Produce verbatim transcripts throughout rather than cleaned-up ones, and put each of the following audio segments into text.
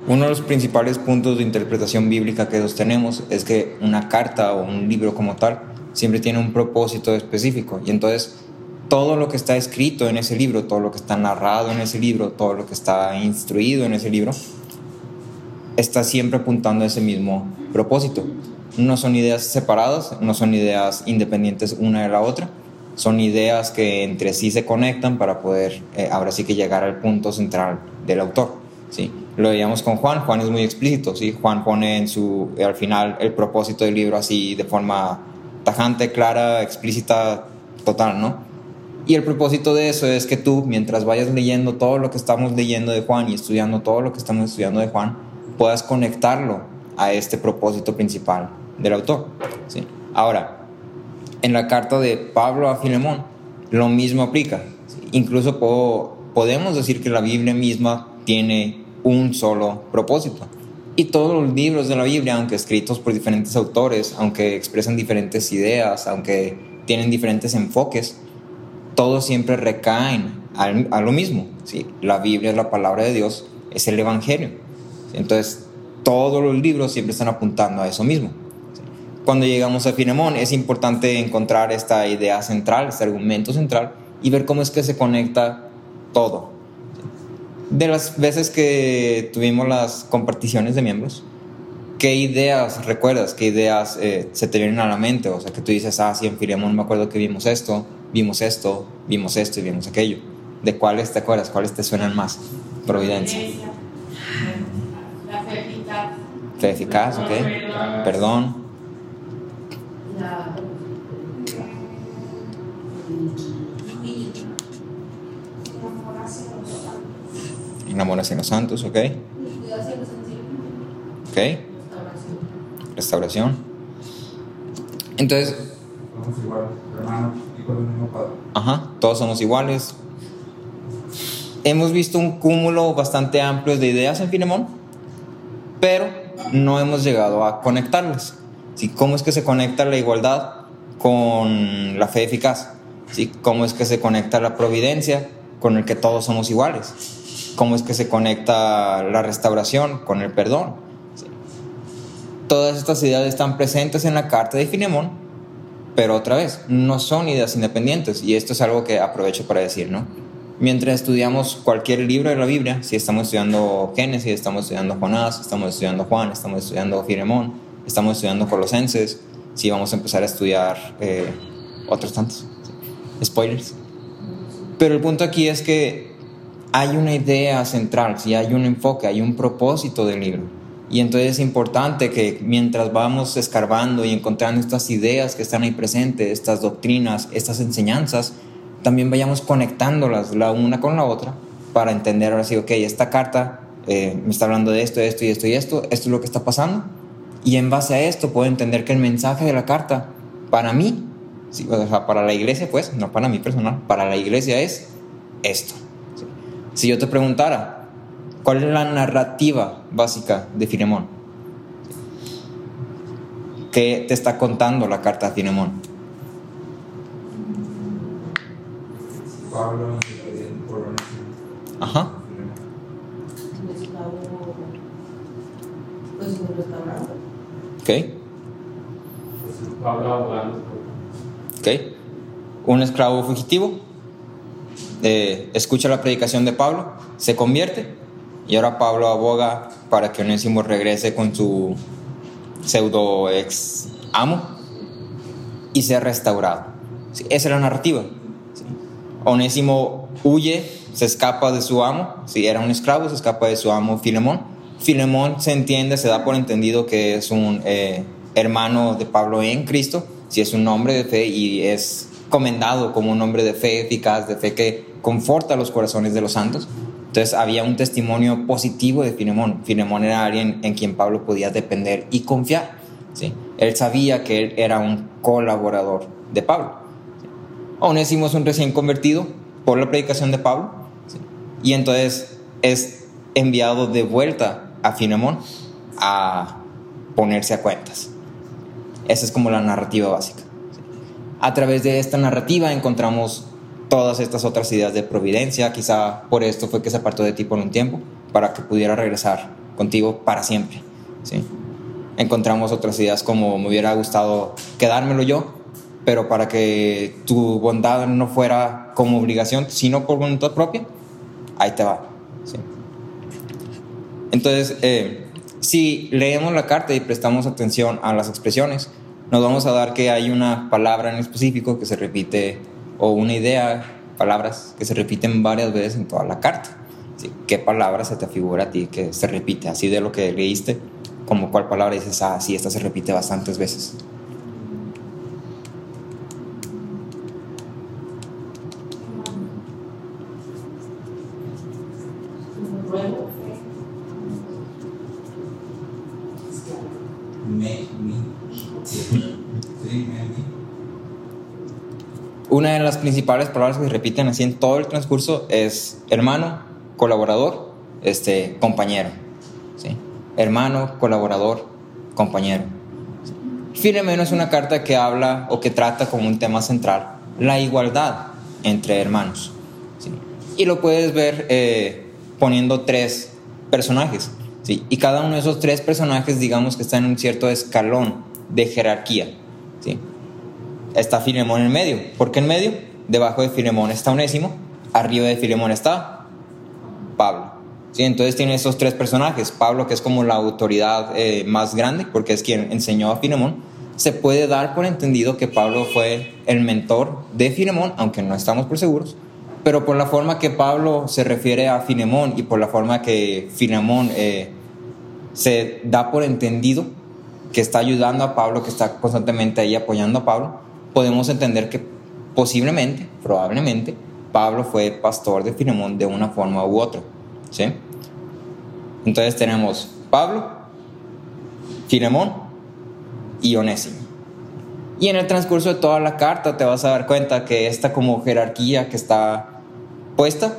Uno de los principales puntos de interpretación bíblica que sostenemos es que una carta o un libro como tal siempre tiene un propósito específico, y entonces todo lo que está escrito en ese libro, todo lo que está narrado en ese libro, todo lo que está instruido en ese libro, está siempre apuntando a ese mismo propósito. No son ideas separadas, no son ideas independientes una de la otra, son ideas que entre sí se conectan para poder eh, ahora sí que llegar al punto central del autor, ¿sí? Lo veíamos con Juan. Juan es muy explícito, ¿sí? Juan pone en su, al final el propósito del libro así de forma tajante, clara, explícita, total, ¿no? Y el propósito de eso es que tú, mientras vayas leyendo todo lo que estamos leyendo de Juan y estudiando todo lo que estamos estudiando de Juan, puedas conectarlo a este propósito principal del autor, ¿sí? Ahora, en la carta de Pablo a Filemón, lo mismo aplica, ¿sí? Incluso po- podemos decir que la Biblia misma tiene un solo propósito. Y todos los libros de la Biblia, aunque escritos por diferentes autores, aunque expresan diferentes ideas, aunque tienen diferentes enfoques, todos siempre recaen al, a lo mismo, ¿sí? La Biblia es la palabra de Dios, es el Evangelio. Entonces, todos los libros siempre están apuntando a eso mismo. Cuando llegamos a Filemón, es importante encontrar esta idea central, este argumento central, y ver cómo es que se conecta todo. De las veces que tuvimos las comparticiones de miembros, ¿qué ideas recuerdas? ¿Qué ideas eh, se te vienen a la mente? O sea, que tú dices, ah, sí, en Filemón me acuerdo que vimos esto, vimos esto, vimos esto y vimos aquello. ¿De cuáles te acuerdas? ¿Cuáles te suenan más? Providencia. La fe eficaz. Fe eficaz, ok. Perdón. La... Enamorarse en los santos, ok. Ok. Restauración. Entonces, somos iguales, hermanos, hijos del mismo Padre. Ajá, todos somos iguales. Hemos visto un cúmulo bastante amplio de ideas en Filemón, pero no hemos llegado a conectarlas, ¿sí? ¿Cómo es que se conecta la igualdad con la fe eficaz? ¿Sí? ¿Cómo es que se conecta la providencia con el que todos somos iguales? ¿Cómo es que se conecta la restauración con el perdón? ¿Sí? Todas estas ideas están presentes en la carta de Filemón, pero otra vez, no son ideas independientes, y esto es algo que aprovecho para decir, ¿no? Mientras estudiamos cualquier libro de la Biblia, si estamos estudiando Génesis, estamos estudiando Jonás, estamos estudiando Juan, estamos estudiando Filemón, estamos estudiando Colosenses, si vamos a empezar a estudiar eh, otros tantos, ¿sí? Spoilers. Pero el punto aquí es que hay una idea central, ¿sí? Hay un enfoque, hay un propósito del libro. Y entonces es importante que mientras vamos escarbando y encontrando estas ideas que están ahí presentes, estas doctrinas, estas enseñanzas, también vayamos conectándolas la una con la otra para entender ahora sí, ok, esta carta eh, me está hablando de esto, esto y esto y esto, esto es lo que está pasando, y en base a esto puedo entender que el mensaje de la carta para mí, sí, o sea, para la iglesia, pues, no para mí personal, para la iglesia es esto. ¿Sí? Si yo te preguntara, ¿cuál es la narrativa básica de Filemón? ¿Qué te está contando la carta de Filemón? Pablo, por Ajá. Un esclavo, pues un restaurante. Ok. Pablo abogando. Ok. Un esclavo fugitivo eh, escucha la predicación de Pablo, se convierte, y ahora Pablo aboga para que Onésimo regrese con su pseudo ex amo y sea restaurado. Sí, esa es la narrativa. Sí. Onésimo huye, se escapa de su amo. Si era un esclavo, se escapa de su amo Filemón. Filemón se entiende, se da por entendido que es un eh, hermano de Pablo en Cristo, si es un hombre de fe y es comendado como un hombre de fe eficaz, de fe que conforta los corazones de los santos. Entonces había un testimonio positivo de Filemón. Filemón era alguien en quien Pablo podía depender y confiar, ¿sí? Él sabía que él era un colaborador de Pablo. ¿Sí? Onésimo es un recién convertido por la predicación de Pablo, ¿sí? Y entonces es enviado de vuelta a Filemón a ponerse a cuentas. Esa es como la narrativa básica. ¿Sí? A través de esta narrativa encontramos todas estas otras ideas de providencia. Quizá por esto fue que se apartó de ti por un tiempo, para que pudiera regresar contigo para siempre, ¿sí? Encontramos otras ideas como me hubiera gustado quedármelo yo, pero para que tu bondad no fuera como obligación, sino por voluntad propia, ahí te va, ¿sí? Entonces, eh, si leemos la carta y prestamos atención a las expresiones, nos vamos a dar que hay una palabra en específico que se repite, o una idea, palabras que se repiten varias veces en toda la carta, ¿sí? ¿Qué palabra se te figura a ti que se repite? Así de lo que leíste, como cuál palabra dices, ah, sí, esta se repite bastantes veces. Ruego. Me, me. Sí, me, me. Una de las principales palabras que se repiten así en todo el transcurso es hermano, colaborador, este, compañero, ¿sí? Hermano, colaborador, compañero. Filemón es una carta que habla o que trata como un tema central la igualdad entre hermanos, ¿sí? Y lo puedes ver eh, poniendo tres personajes, ¿sí? Y cada uno de esos tres personajes, digamos que está en un cierto escalón de jerarquía, ¿sí? Está Filemón en medio. ¿Por qué en medio? Debajo de Filemón está Onésimo, arriba de Filemón está Pablo, ¿sí? Entonces tiene esos tres personajes. Pablo, que es como la autoridad eh, más grande, porque es quien enseñó a Filemón. Se puede dar por entendido que Pablo fue el mentor de Filemón, aunque no estamos por seguros, pero por la forma que Pablo se refiere a Filemón y por la forma que Filemón eh, se da por entendido que está ayudando a Pablo, que está constantemente ahí apoyando a Pablo, podemos entender que posiblemente, probablemente, Pablo fue pastor de Filemón de una forma u otra, ¿sí? Entonces tenemos Pablo, Filemón y Onésimo. Y en el transcurso de toda la carta te vas a dar cuenta que esta como jerarquía que está puesta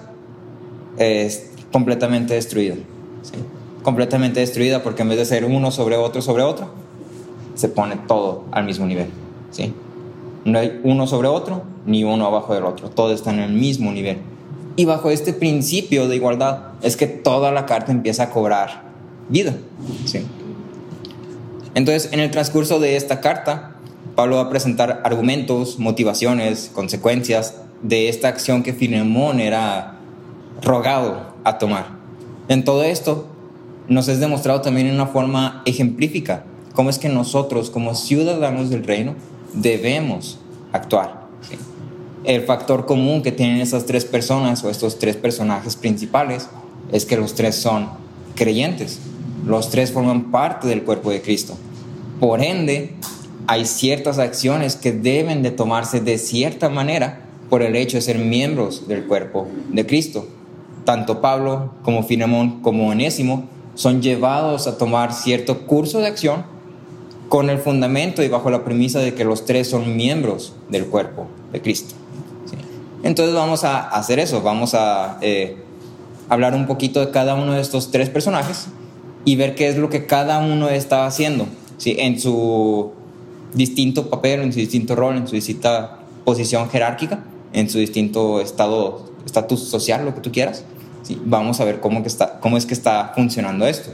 es completamente destruida, ¿sí? Completamente destruida, porque en vez de ser uno sobre otro sobre otro, se pone todo al mismo nivel, ¿sí? No hay uno sobre otro, ni uno abajo del otro. Todos están en el mismo nivel. Y bajo este principio de igualdad es que toda la carta empieza a cobrar vida, ¿sí? Entonces, en el transcurso de esta carta, Pablo va a presentar argumentos, motivaciones, consecuencias de esta acción que Filemón era rogado a tomar. En todo esto, nos es demostrado también en una forma ejemplífica cómo es que nosotros, como ciudadanos del reino, debemos actuar, ¿sí? El factor común que tienen esas tres personas o estos tres personajes principales es que los tres son creyentes. Los tres forman parte del cuerpo de Cristo. Por ende, hay ciertas acciones que deben de tomarse de cierta manera por el hecho de ser miembros del cuerpo de Cristo. Tanto Pablo como Filemón como Onésimo son llevados a tomar cierto curso de acción con el fundamento y bajo la premisa de que los tres son miembros del cuerpo de Cristo, ¿sí? Entonces vamos a hacer eso, vamos a eh, hablar un poquito de cada uno de estos tres personajes y ver qué es lo que cada uno está haciendo, ¿sí? En su distinto papel, en su distinto rol, en su distinta posición jerárquica, en su distinto estado, estatus social, lo que tú quieras, ¿sí? Vamos a ver cómo, que está, cómo es que está funcionando esto.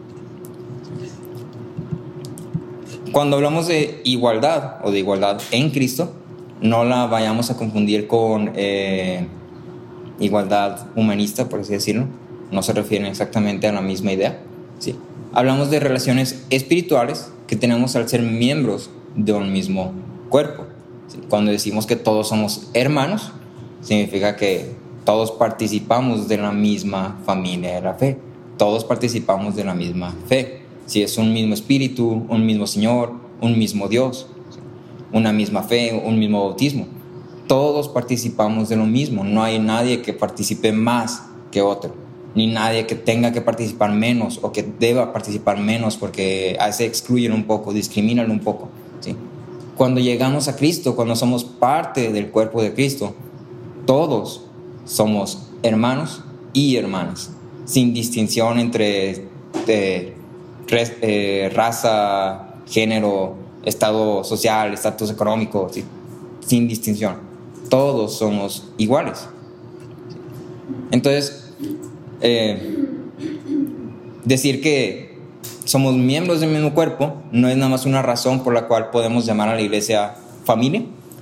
Cuando hablamos de igualdad o de igualdad en Cristo, no la vayamos a confundir con eh, igualdad humanista, por así decirlo. No se refieren exactamente a la misma idea, ¿sí? Hablamos de relaciones espirituales que tenemos al ser miembros de un mismo cuerpo, ¿sí? Cuando decimos que todos somos hermanos, significa que todos participamos de la misma familia de la fe. Todos participamos de la misma fe. Si es un mismo espíritu, un mismo Señor, un mismo Dios, una misma fe, un mismo bautismo. Todos participamos de lo mismo. No hay nadie que participe más que otro, ni nadie que tenga que participar menos o que deba participar menos porque a ese excluyen un poco, discriminan un poco, ¿sí? Cuando llegamos a Cristo, cuando somos parte del cuerpo de Cristo, todos somos hermanos y hermanas, sin distinción entre eh, res, eh, raza, género, estado social, estatus económico, ¿sí? Sin distinción. Todos somos iguales. Entonces, eh, Decir que somos miembros del mismo cuerpo no es nada más una razón por la cual podemos llamar a la iglesia familia.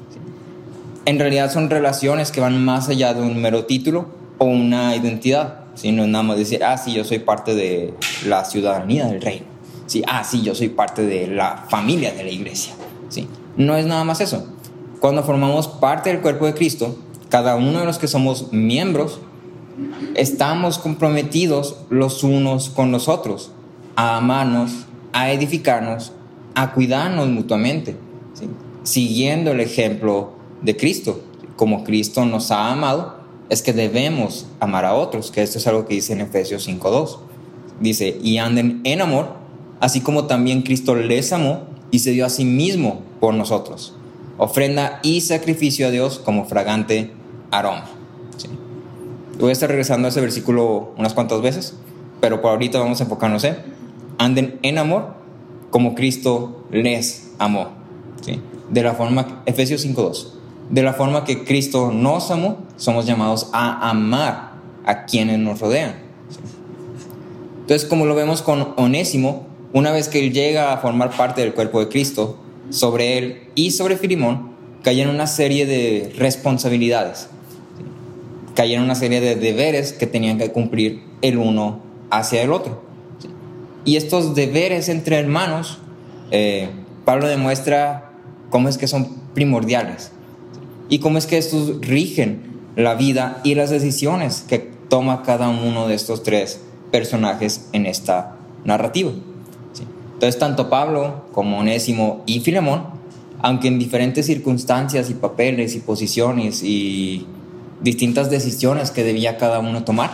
En realidad son relaciones que van más allá de un mero título o una identidad. ¿Sí? No es nada más decir, ah, sí, yo soy parte de la ciudadanía del reino. ¿Sí? Ah, sí, yo soy parte de la familia de la iglesia. ¿Sí? No es nada más eso. Cuando formamos parte del cuerpo de Cristo, cada uno de los que somos miembros, estamos comprometidos los unos con los otros a amarnos, a edificarnos, a cuidarnos mutuamente, ¿sí? Siguiendo el ejemplo de Cristo. Como Cristo nos ha amado, es que debemos amar a otros, que esto es algo que dice en Efesios cinco dos. Dice, y anden en amor, así como también Cristo les amó y se dio a sí mismo por nosotros, ofrenda y sacrificio a Dios como fragante aroma. ¿Sí? Voy a estar regresando a ese versículo unas cuantas veces, pero por ahorita vamos a enfocarnos en anden en amor como Cristo les amó. ¿Sí? De la forma, Efesios cinco dos, de la forma que Cristo nos amó, somos llamados a amar a quienes nos rodean. ¿Sí? Entonces, como lo vemos con Onésimo, una vez que él llega a formar parte del cuerpo de Cristo, sobre él y sobre Filemón cayeron una serie de responsabilidades. ¿Sí? Cayeron una serie de deberes que tenían que cumplir el uno hacia el otro. ¿Sí? Y estos deberes entre hermanos, eh, Pablo demuestra cómo es que son primordiales, ¿sí? Y cómo es que estos rigen la vida y las decisiones que toma cada uno de estos tres personajes en esta narrativa. ¿Sí? Entonces, tanto Pablo como Onésimo y Filemón, aunque en diferentes circunstancias y papeles y posiciones y distintas decisiones que debía cada uno tomar,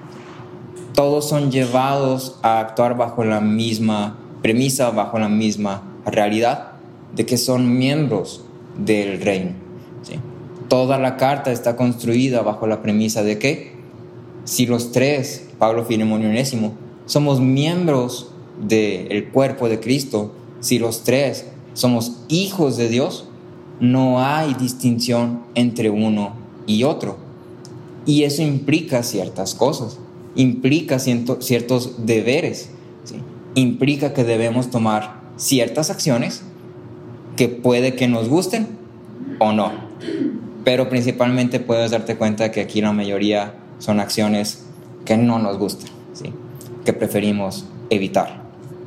todos son llevados a actuar bajo la misma premisa, bajo la misma realidad de que son miembros del reino. ¿Sí? Toda la carta está construida bajo la premisa de que si los tres, Pablo, Filemón y Onésimo, somos miembros del cuerpo de Cristo, si los tres somos hijos de Dios, no hay distinción entre uno y otro. Y eso implica ciertas cosas, implica ciento, ciertos deberes, ¿sí? Implica que debemos tomar ciertas acciones que puede que nos gusten o no, pero principalmente puedes darte cuenta que aquí la mayoría son acciones que no nos gustan, ¿sí? Que preferimos evitar.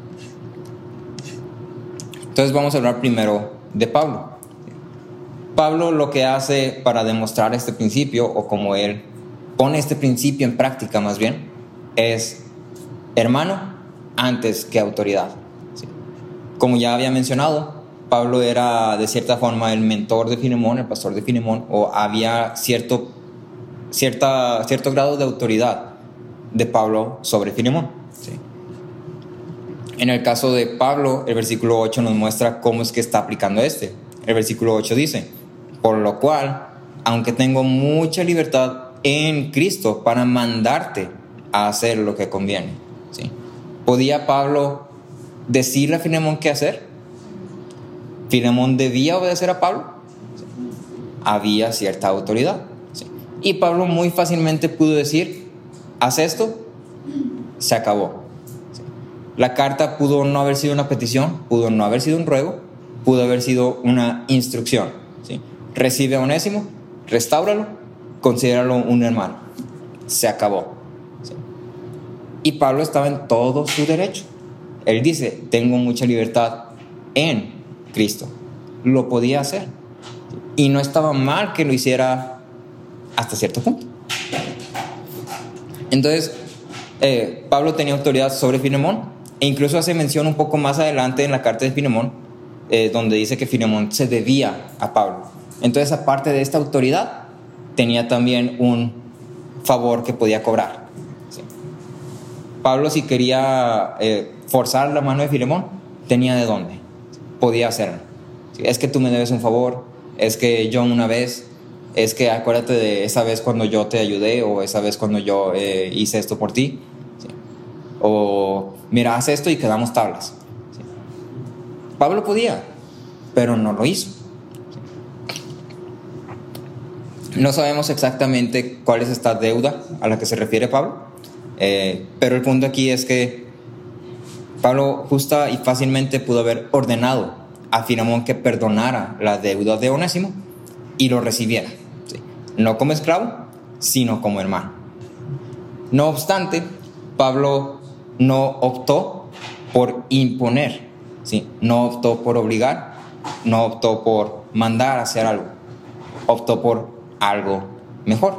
Entonces vamos a hablar primero de Pablo. Pablo lo que hace para demostrar este principio, o como él pone este principio en práctica más bien, es hermano antes que autoridad. ¿Sí? Como ya había mencionado, Pablo era de cierta forma el mentor de Filemón, el pastor de Filemón, o había cierto, cierta, cierto grado de autoridad de Pablo sobre Filemón. ¿Sí? En el caso de Pablo, el versículo ocho nos muestra cómo es que está aplicando este. El versículo ocho dice, por lo cual, aunque tengo mucha libertad en Cristo para mandarte a hacer lo que conviene. ¿Sí? ¿Podía Pablo decirle a Filemón qué hacer? ¿Filemón debía obedecer a Pablo? ¿Sí? Había cierta autoridad. ¿Sí? Y Pablo muy fácilmente pudo decir, haz esto, se acabó. ¿Sí? La carta pudo no haber sido una petición, pudo no haber sido un ruego, pudo haber sido una instrucción. ¿Sí? Recibe a Onésimo, restáuralo, considéralo un hermano. Se acabó. ¿Sí? Y Pablo estaba en todo su derecho. Él dice, tengo mucha libertad en Cristo. Lo podía hacer. Y no estaba mal que lo hiciera hasta cierto punto. Entonces, eh, Pablo tenía autoridad sobre Filemón, e incluso hace mención un poco más adelante en la carta de Filemón, eh, donde dice que Filemón se debía a Pablo. Entonces, aparte de esta autoridad, tenía también un favor que podía cobrar. ¿Sí? Pablo, si quería eh, forzar la mano de Filemón, tenía de dónde. Podía hacerlo. ¿Sí? Es que tú me debes un favor, es que yo una vez, es que acuérdate de esa vez cuando yo te ayudé, o esa vez cuando yo eh, hice esto por ti. ¿Sí? O mira, haz esto y quedamos tablas. ¿Sí? Pablo podía, pero no lo hizo. No sabemos exactamente cuál es esta deuda a la que se refiere Pablo, eh, pero el punto aquí es que Pablo justa y fácilmente pudo haber ordenado a Filemón que perdonara la deuda de Onésimo y lo recibiera, ¿sí? No como esclavo, sino como hermano. No obstante, Pablo no optó por imponer, ¿sí? No optó por obligar, no optó por mandar a hacer algo, optó por algo mejor.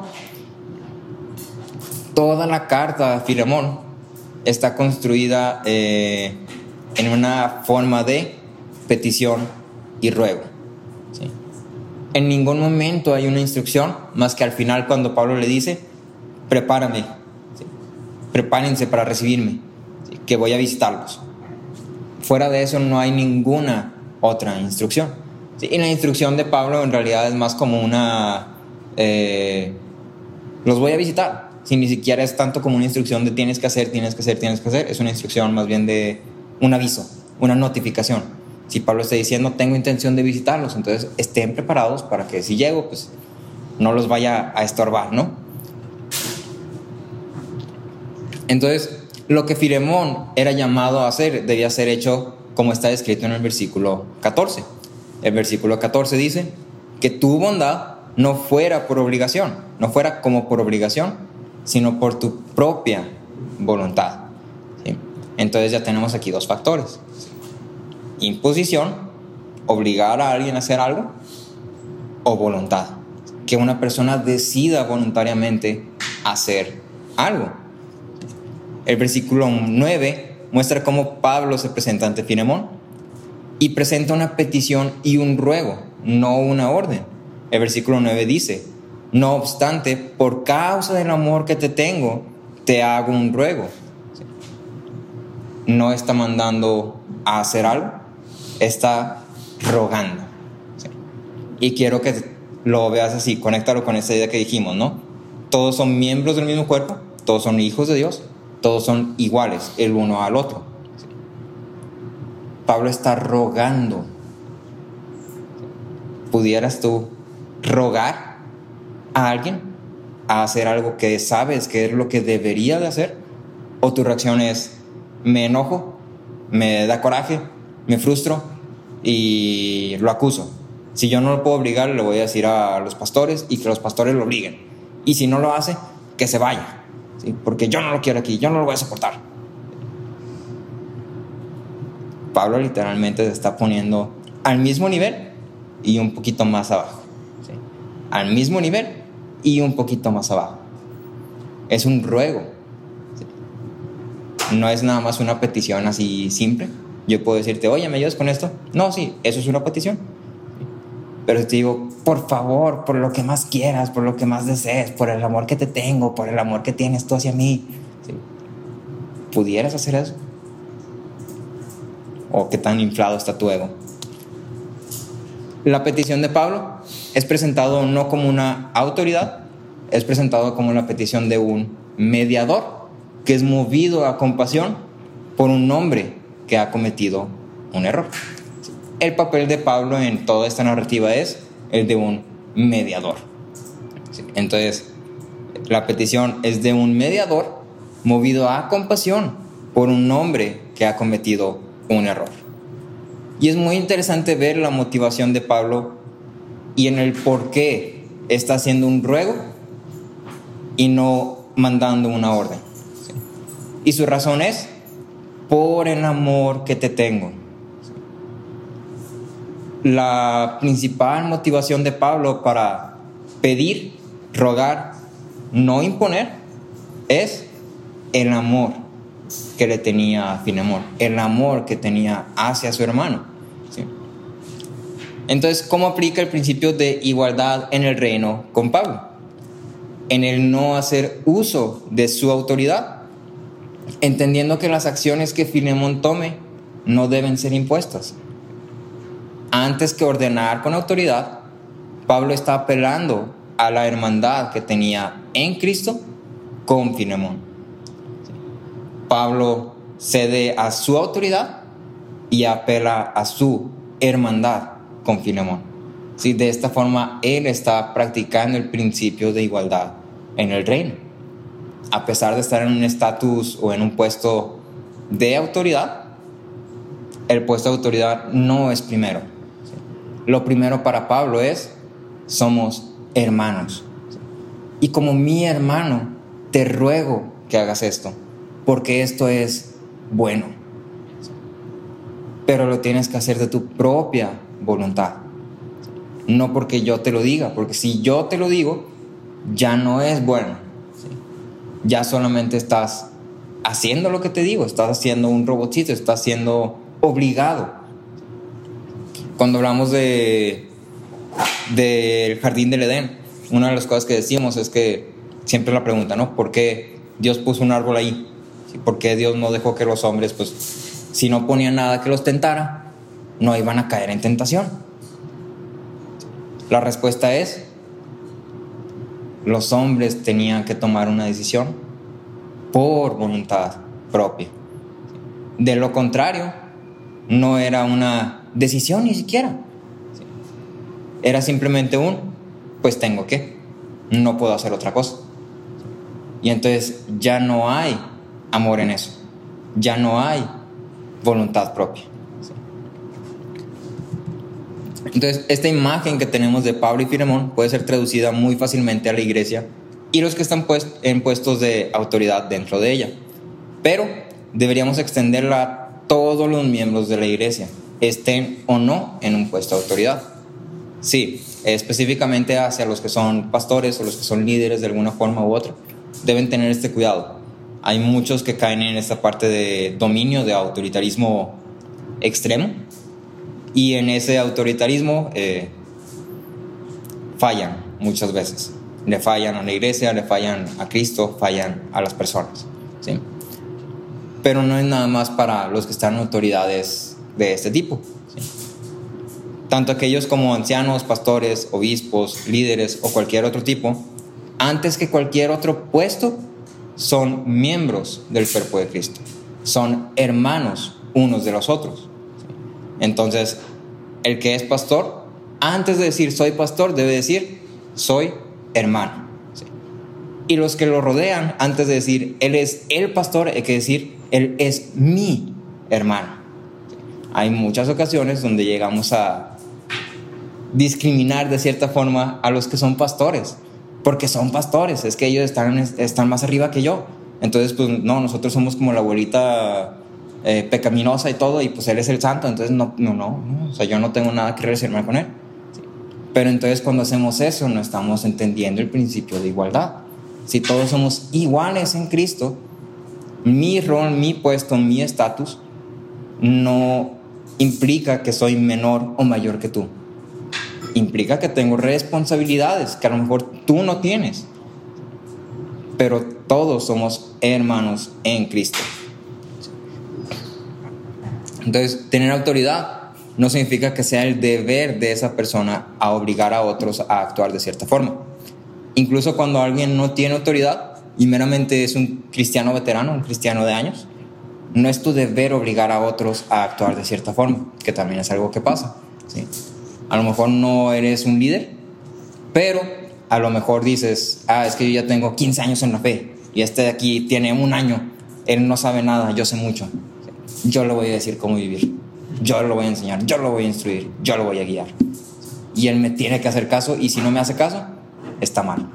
Toda la carta a Filemón está construida eh, en una forma de petición y ruego, ¿sí? En ningún momento hay una instrucción más que al final, cuando Pablo le dice: prepárame, ¿sí? Prepárense para recibirme, ¿sí? Que voy a visitarlos. Fuera de eso no hay ninguna otra instrucción, ¿sí? Y la instrucción de Pablo en realidad es más como una eh, los voy a visitar. Si ni siquiera es tanto como una instrucción de tienes que hacer, tienes que hacer, tienes que hacer. Es una instrucción más bien de un aviso, una notificación. Si Pablo está diciendo: tengo intención de visitarlos, entonces estén preparados para que si llego, pues no los vaya a estorbar, ¿no? Entonces, lo que Filemón era llamado a hacer debía ser hecho como está escrito en el versículo catorce. El versículo catorce dice: que tu bondad no fuera por obligación, no fuera como por obligación, sino por tu propia voluntad, ¿sí? Entonces ya tenemos aquí dos factores: imposición, obligar a alguien a hacer algo, o voluntad, que una persona decida voluntariamente hacer algo. El versículo nueve muestra cómo Pablo se presenta ante Filemón y presenta una petición y un ruego, no una orden. El versículo nueve dice: no obstante, por causa del amor que te tengo, te hago un ruego. No está mandando a hacer algo, está rogando. Y quiero que lo veas así, conéctalo con esta idea que dijimos, ¿no? Todos son miembros del mismo cuerpo, todos son hijos de Dios, todos son iguales el uno al otro. Pablo está rogando. ¿Pudieras tú rogar a alguien a hacer algo que sabes que es lo que debería de hacer? ¿O tu reacción es: me enojo, me da coraje, me frustro y lo acuso? Si yo no lo puedo obligar, le voy a decir a los pastores y que los pastores lo obliguen. Y si no lo hace, que se vaya, ¿sí? Porque yo no lo quiero aquí, yo no lo voy a soportar. Pablo literalmente se está poniendo al mismo nivel y un poquito más abajo, ¿sí? Al mismo nivel y un poquito más abajo. Es un ruego, ¿sí? No es nada más una petición así simple. Yo puedo decirte: oye, ¿me ayudas con esto? No, sí, eso es una petición. Pero si te digo: por favor, por lo que más quieras, por lo que más desees, por el amor que te tengo, por el amor que tienes tú hacia mí, ¿sí? ¿Pudieras hacer eso? ¿O qué tan inflado está tu ego? La petición de Pablo es presentado no como una autoridad, es presentado como la petición de un mediador que es movido a compasión por un hombre que ha cometido un error. El papel de Pablo en toda esta narrativa es el de un mediador. Entonces, la petición es de un mediador movido a compasión por un hombre que ha cometido un error. Y es muy interesante ver la motivación de Pablo y en el por qué está haciendo un ruego y no mandando una orden. Y su razón es: por el amor que te tengo. La principal motivación de Pablo para pedir, rogar, no imponer, es el amor que le tenía a Filemón, el amor que tenía hacia su hermano, ¿sí? Entonces, ¿cómo aplica el principio de igualdad en el reino con Pablo? En el no hacer uso de su autoridad, entendiendo que las acciones que Filemón tome no deben ser impuestas. Antes que ordenar con autoridad, Pablo está apelando a la hermandad que tenía en Cristo con Filemón. Pablo cede a su autoridad y apela a su hermandad con Filemón. Sí, de esta forma él está practicando el principio de igualdad en el reino. A pesar de estar en un estatus o en un puesto de autoridad, el puesto de autoridad no es primero. Lo primero para Pablo es, somos hermanos. Y como mi hermano, te ruego que hagas esto, porque esto es bueno. Pero lo tienes que hacer de tu propia voluntad. No porque yo te lo diga, porque si yo te lo digo, ya no es bueno. Ya solamente estás haciendo lo que te digo, estás haciendo un robotito, estás siendo obligado. Cuando hablamos de del jardín del Edén, una de las cosas que decimos es que siempre la pregunta, ¿no? ¿Por qué Dios puso un árbol ahí? ¿Por qué Dios no dejó que los hombres, pues, si no ponían nada que los tentara, no iban a caer en tentación? La respuesta es, los hombres tenían que tomar una decisión por voluntad propia. De lo contrario, no era una decisión ni siquiera. Era simplemente un, pues tengo que, no puedo hacer otra cosa. Y entonces ya no hay amor en eso. Ya no hay voluntad propia. Entonces, esta imagen que tenemos de Pablo y Filemón puede ser traducida muy fácilmente a la iglesia y los que están puest- en puestos de autoridad dentro de ella. Pero deberíamos extenderla a todos los miembros de la iglesia, estén o no en un puesto de autoridad. Sí, específicamente hacia los que son pastores o los que son líderes de alguna forma u otra, deben tener este cuidado. Hay muchos que caen en esta parte de dominio, de autoritarismo extremo, y en ese autoritarismo eh, fallan muchas veces. Le fallan a la iglesia, le fallan a Cristo, fallan a las personas, ¿sí? Pero no es nada más para los que están en autoridades de este tipo, ¿sí? Tanto aquellos como ancianos, pastores, obispos, líderes o cualquier otro tipo, antes que cualquier otro puesto, son miembros del cuerpo de Cristo, son hermanos unos de los otros. Entonces, el que es pastor, antes de decir soy pastor, debe decir soy hermano. ¿Sí? Y los que lo rodean, antes de decir él es el pastor, hay que decir él es mi hermano. ¿Sí? Hay muchas ocasiones donde llegamos a discriminar de cierta forma a los que son pastores, porque son pastores, es que ellos están, están más arriba que yo. Entonces, pues no, nosotros somos como la abuelita Eh, pecaminosa y todo, y pues él es el santo, entonces no, no, no, no, o sea, yo no tengo nada que relacionarme con él. Sí. Pero entonces cuando hacemos eso no estamos entendiendo el principio de igualdad. Si todos somos iguales en Cristo, mi rol, mi puesto, mi estatus no implica que soy menor o mayor que tú. Implica que tengo responsabilidades que a lo mejor tú no tienes, pero todos somos hermanos en Cristo. Entonces, tener autoridad no significa que sea el deber de esa persona a obligar a otros a actuar de cierta forma. Incluso cuando alguien no tiene autoridad y meramente es un cristiano veterano, un cristiano de años, no es tu deber obligar a otros a actuar de cierta forma, que también es algo que pasa, ¿sí? A lo mejor no eres un líder, pero a lo mejor dices, ah, es que yo ya tengo quince años en la fe y este de aquí tiene un año, él no sabe nada, yo sé mucho. Yo le voy a decir cómo vivir, yo lo voy a enseñar, yo lo voy a instruir, yo lo voy a guiar. Y él me tiene que hacer caso, y si no me hace caso, está mal.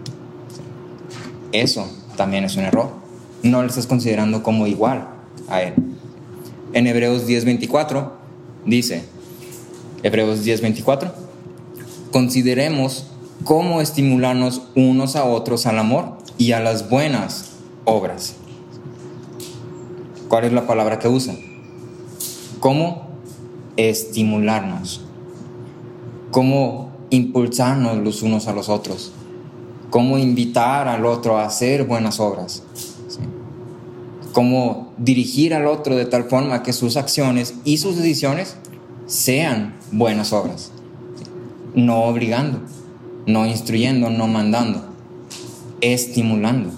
Eso también es un error. No lo estás considerando como igual a él. En Hebreos diez veinticuatro dice, Hebreos diez veinticuatro, consideremos cómo estimularnos unos a otros al amor y a las buenas obras. ¿Cuál es la palabra que usa? ¿Cómo estimularnos? ¿Cómo impulsarnos los unos a los otros? ¿Cómo invitar al otro a hacer buenas obras? ¿Sí? ¿Cómo dirigir al otro de tal forma que sus acciones y sus decisiones sean buenas obras? ¿Sí? No obligando, no instruyendo, no mandando, estimulando.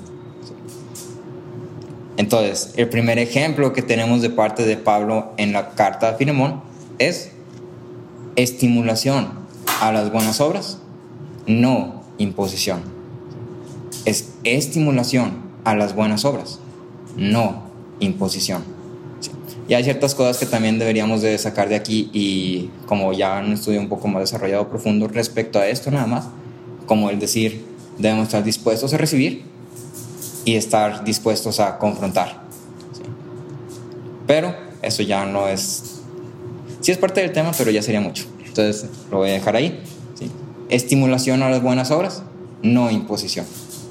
Entonces, el primer ejemplo que tenemos de parte de Pablo en la carta a Filemón es estimulación a las buenas obras, no imposición. Es estimulación a las buenas obras, no imposición. Y hay ciertas cosas que también deberíamos de sacar de aquí, y como ya un estudio un poco más desarrollado, profundo respecto a esto nada más, como el decir, debemos estar dispuestos a recibir y estar dispuestos a confrontar, ¿sí? Pero eso ya no es, sí es parte del tema, pero ya sería mucho, entonces lo voy a dejar ahí, ¿sí? Estimulación a las buenas obras, no imposición.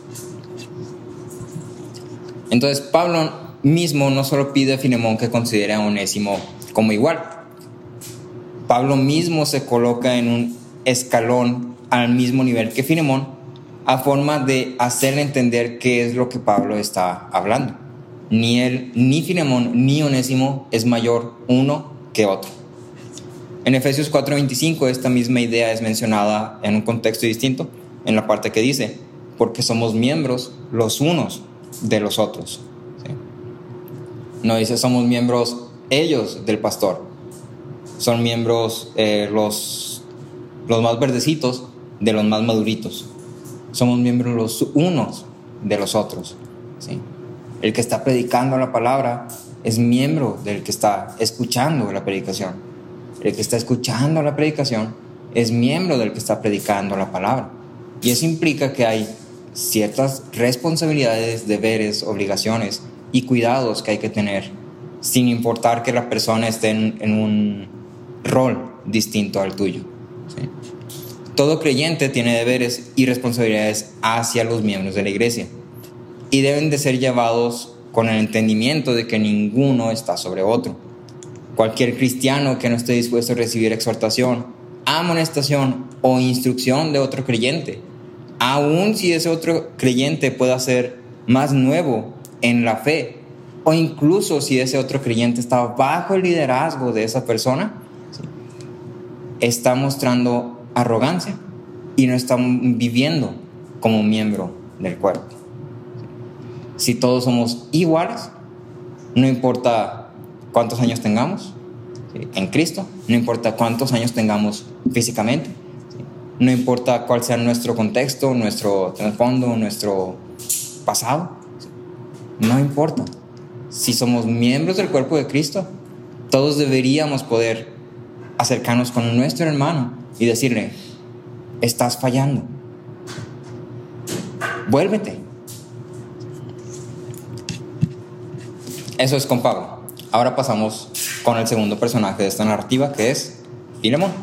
Entonces Pablo mismo no solo pide a Filemón que considere a Onésimo como igual. Pablo mismo se coloca en un escalón al mismo nivel que Filemón, a forma de hacerle entender qué es lo que Pablo está hablando. Ni él, ni Filemón, ni Onésimo es mayor uno que otro. En Efesios cuatro veinticinco esta misma idea es mencionada en un contexto distinto, en la parte que dice, porque somos miembros los unos de los otros. ¿Sí? No dice somos miembros ellos del pastor, son miembros eh, los, los más verdecitos de los más maduritos. Somos miembros los unos de los otros, ¿sí? El que está predicando la palabra es miembro del que está escuchando la predicación. El que está escuchando la predicación es miembro del que está predicando la palabra. Y eso implica que hay ciertas responsabilidades, deberes, obligaciones y cuidados que hay que tener, sin importar que la persona esté en, en un rol distinto al tuyo, ¿sí? Todo creyente tiene deberes y responsabilidades hacia los miembros de la iglesia, y deben de ser llevados con el entendimiento de que ninguno está sobre otro. Cualquier cristiano que no esté dispuesto a recibir exhortación, amonestación o instrucción de otro creyente, aun si ese otro creyente pueda ser más nuevo en la fe, o incluso si ese otro creyente está bajo el liderazgo de esa persona, ¿sí?, está mostrando arrogancia y no está viviendo como miembro del cuerpo. Si todos somos iguales, no importa cuántos años tengamos, ¿sí?, en Cristo, no importa cuántos años tengamos físicamente, ¿sí?, no importa cuál sea nuestro contexto, nuestro trasfondo, nuestro pasado, ¿sí?, no importa. Si somos miembros del cuerpo de Cristo, todos deberíamos poder acercarnos con nuestro hermano y decirle, estás fallando, vuélvete. Eso es con Pablo. Ahora pasamos con el segundo personaje de esta narrativa, que es Filemón.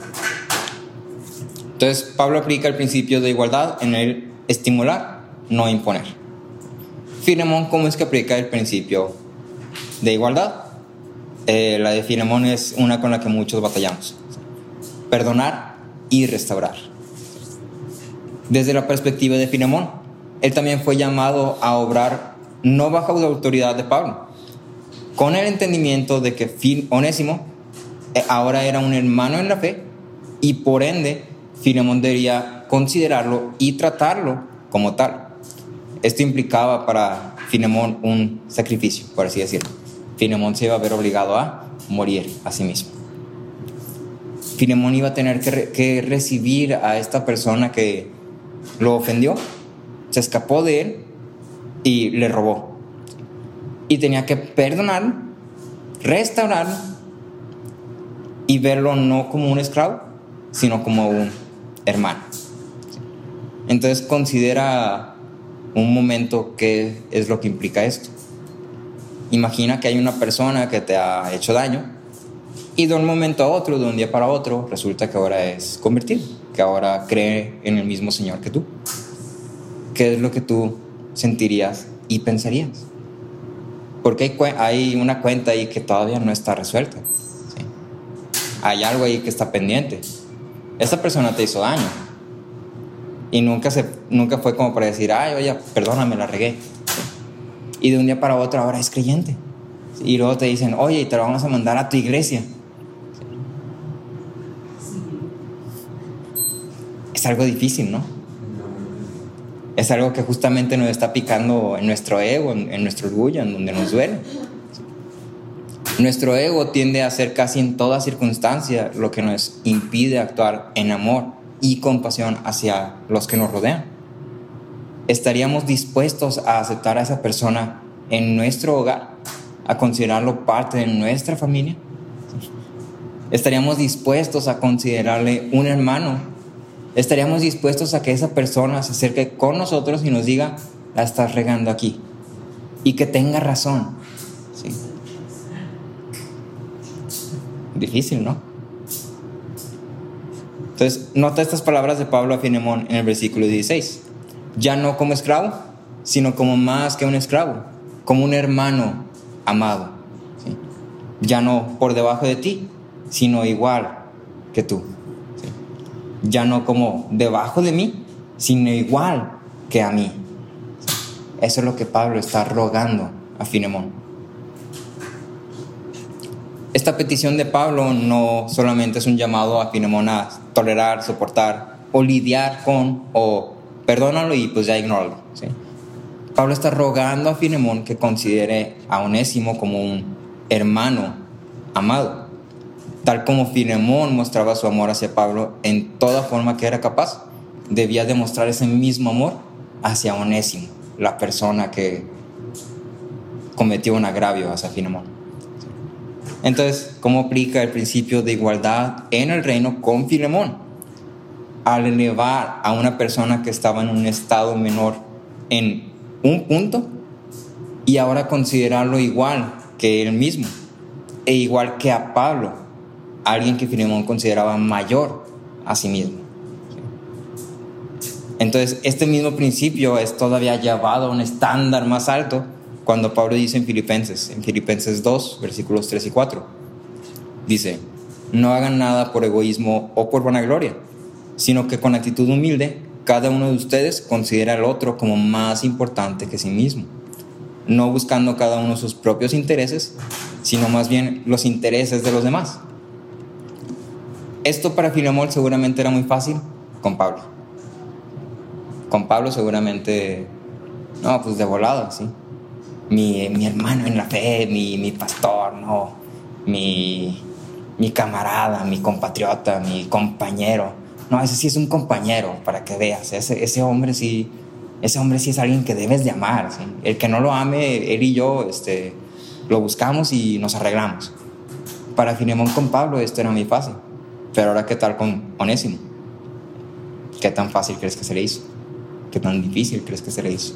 Entonces Pablo aplica el principio de igualdad en el estimular, no imponer. Filemón, ¿cómo es que aplica el principio de igualdad? Eh, la de Filemón es una con la que muchos batallamos: perdonar y restaurar. Desde la perspectiva de Filemón, él también fue llamado a obrar no bajo la autoridad de Pablo, con el entendimiento de que Onésimo ahora era un hermano en la fe, y por ende Filemón debería considerarlo y tratarlo como tal. Esto implicaba para Filemón un sacrificio, por así decirlo. Filemón se iba a ver obligado a morir a sí mismo. Filemón iba a tener que, re- que recibir a esta persona que lo ofendió, se escapó de él y le robó. Y tenía que perdonarlo, restaurarlo y verlo no como un esclavo, sino como un hermano. Entonces considera un momento qué es lo que implica esto. Imagina que hay una persona que te ha hecho daño y de un momento a otro, de un día para otro, resulta que ahora es convertido, que ahora cree en el mismo Señor que tú. ¿Qué es lo que tú sentirías y pensarías? Porque hay, hay una cuenta ahí que todavía no está resuelta, ¿sí? Hay algo ahí que está pendiente. Esa persona te hizo daño y nunca, se, nunca fue como para decir, ay, oye, perdóname, la regué, ¿sí? Y de un día para otro ahora es creyente, ¿sí? Y luego te dicen, oye, y te lo vamos a mandar a tu iglesia, ¿sí? Es algo difícil, ¿no? Es algo que justamente nos está picando en nuestro ego, en, en nuestro orgullo, en donde nos duele. Nuestro ego tiende a hacer casi en toda circunstancia lo que nos impide actuar en amor y compasión hacia los que nos rodean. ¿Estaríamos dispuestos a aceptar a esa persona en nuestro hogar a considerarlo parte de nuestra familia? ¿Estaríamos dispuestos a considerarle un hermano? ¿Estaríamos dispuestos a que esa persona se acerque con nosotros y nos diga, la estás regando aquí? Y que tenga razón. ¿Sí? Difícil, ¿no? Entonces, nota estas palabras de Pablo a Filemón en el versículo dieciséis. Ya no como esclavo, sino como más que un esclavo, como un hermano amado. ¿Sí? Ya no por debajo de ti, sino igual que tú. ¿Sí? Ya no como debajo de mí, sino igual que a mí. ¿Sí? Eso es lo que Pablo está rogando a Filemón. Esta petición de Pablo no solamente es un llamado a Filemón a tolerar, soportar o lidiar con, o perdónalo y pues ya ignóralo. ¿Sí? Pablo está rogando a Filemón que considere a Onésimo como un hermano amado, tal como Filemón mostraba su amor hacia Pablo en toda forma que era capaz. Debía demostrar ese mismo amor hacia Onésimo, la persona que cometió un agravio hacia Filemón. Entonces, ¿cómo aplica el principio de igualdad en el reino con Filemón? Al elevar a una persona que estaba en un estado menor en un punto y ahora considerarlo igual que él mismo e igual que a Pablo, alguien que Filemón consideraba mayor a sí mismo. Entonces, este mismo principio es todavía llevado a un estándar más alto cuando Pablo dice en Filipenses, en Filipenses dos, versículos tres y cuatro, dice, no hagan nada por egoísmo o por vanagloria, sino que con actitud humilde, cada uno de ustedes considera al otro como más importante que sí mismo, no buscando cada uno sus propios intereses, sino más bien los intereses de los demás. Esto para Filemón seguramente era muy fácil con Pablo. Con Pablo seguramente, no, pues de volada, sí. Mi, mi hermano en la fe, mi, mi pastor, no, mi, mi camarada, mi compatriota, mi compañero. No, ese sí es un compañero, para que veas. Ese, ese hombre sí, ese hombre sí es alguien que debes de amar. ¿Sí? El que no lo ame, él y yo, este, lo buscamos y nos arreglamos. Para Filemón con Pablo esto era muy fácil. Pero ahora, ¿qué tal con Onésimo? ¿Qué tan fácil crees que se le hizo? ¿Qué tan difícil crees que se le hizo?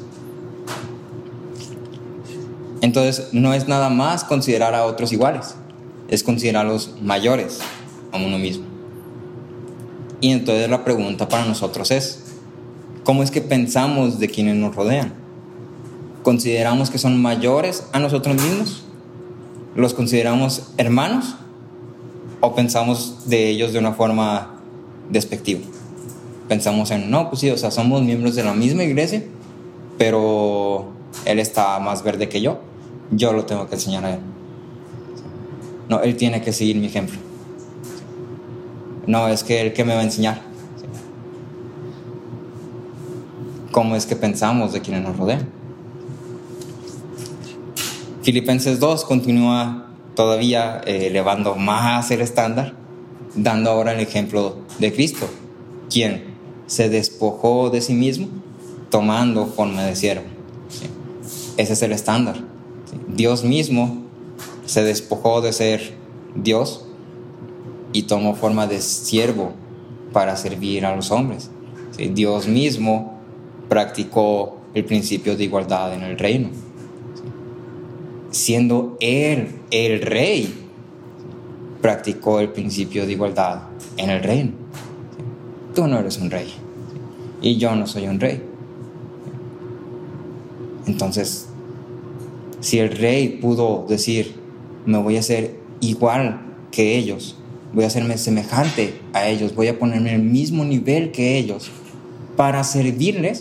Entonces, no es nada más considerar a otros iguales, es considerarlos mayores a uno mismo. Y entonces la pregunta para nosotros es, ¿cómo es que pensamos de quienes nos rodean? ¿Consideramos que son mayores a nosotros mismos? ¿Los consideramos hermanos? ¿O pensamos de ellos de una forma despectiva? Pensamos en, no, pues sí, o sea, somos miembros de la misma iglesia, pero él está más verde que yo, yo lo tengo que enseñar a él. No, él tiene que seguir mi ejemplo. No, es que él que me va a enseñar. ¿Cómo es que pensamos de quienes nos rodean? Filipenses dos continúa todavía eh, elevando más el estándar, dando ahora el ejemplo de Cristo, quien se despojó de sí mismo, tomando forma de siervo. ¿Sí? Ese es el estándar. ¿Sí? Dios mismo se despojó de ser Dios y tomó forma de siervo para servir a los hombres. ¿Sí? Dios mismo practicó el principio de igualdad en el reino. ¿Sí? Siendo Él el rey, practicó el principio de igualdad en el reino. ¿Sí? Tú no eres un rey, ¿sí? Y yo no soy un rey. Entonces, si el rey pudo decir, me voy a hacer igual que ellos, voy a hacerme semejante a ellos, voy a ponerme en el mismo nivel que ellos para servirles,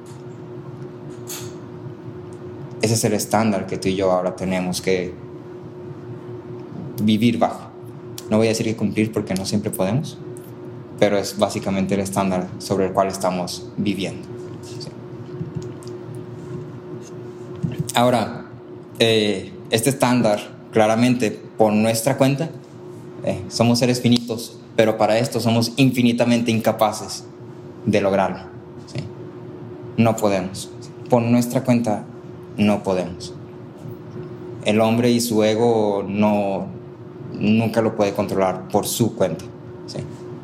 ese es el estándar que tú y yo ahora tenemos que vivir bajo. No voy a decir que cumplir porque no siempre podemos, pero es básicamente el estándar sobre el cual estamos viviendo. ¿Sí? Ahora, eh, este estándar, claramente, por nuestra cuenta, eh, somos seres finitos, pero para esto somos infinitamente incapaces de lograrlo. ¿Sí? No podemos. Por nuestra cuenta, no podemos. El hombre y su ego no, nunca lo puede controlar por su cuenta, ¿sí?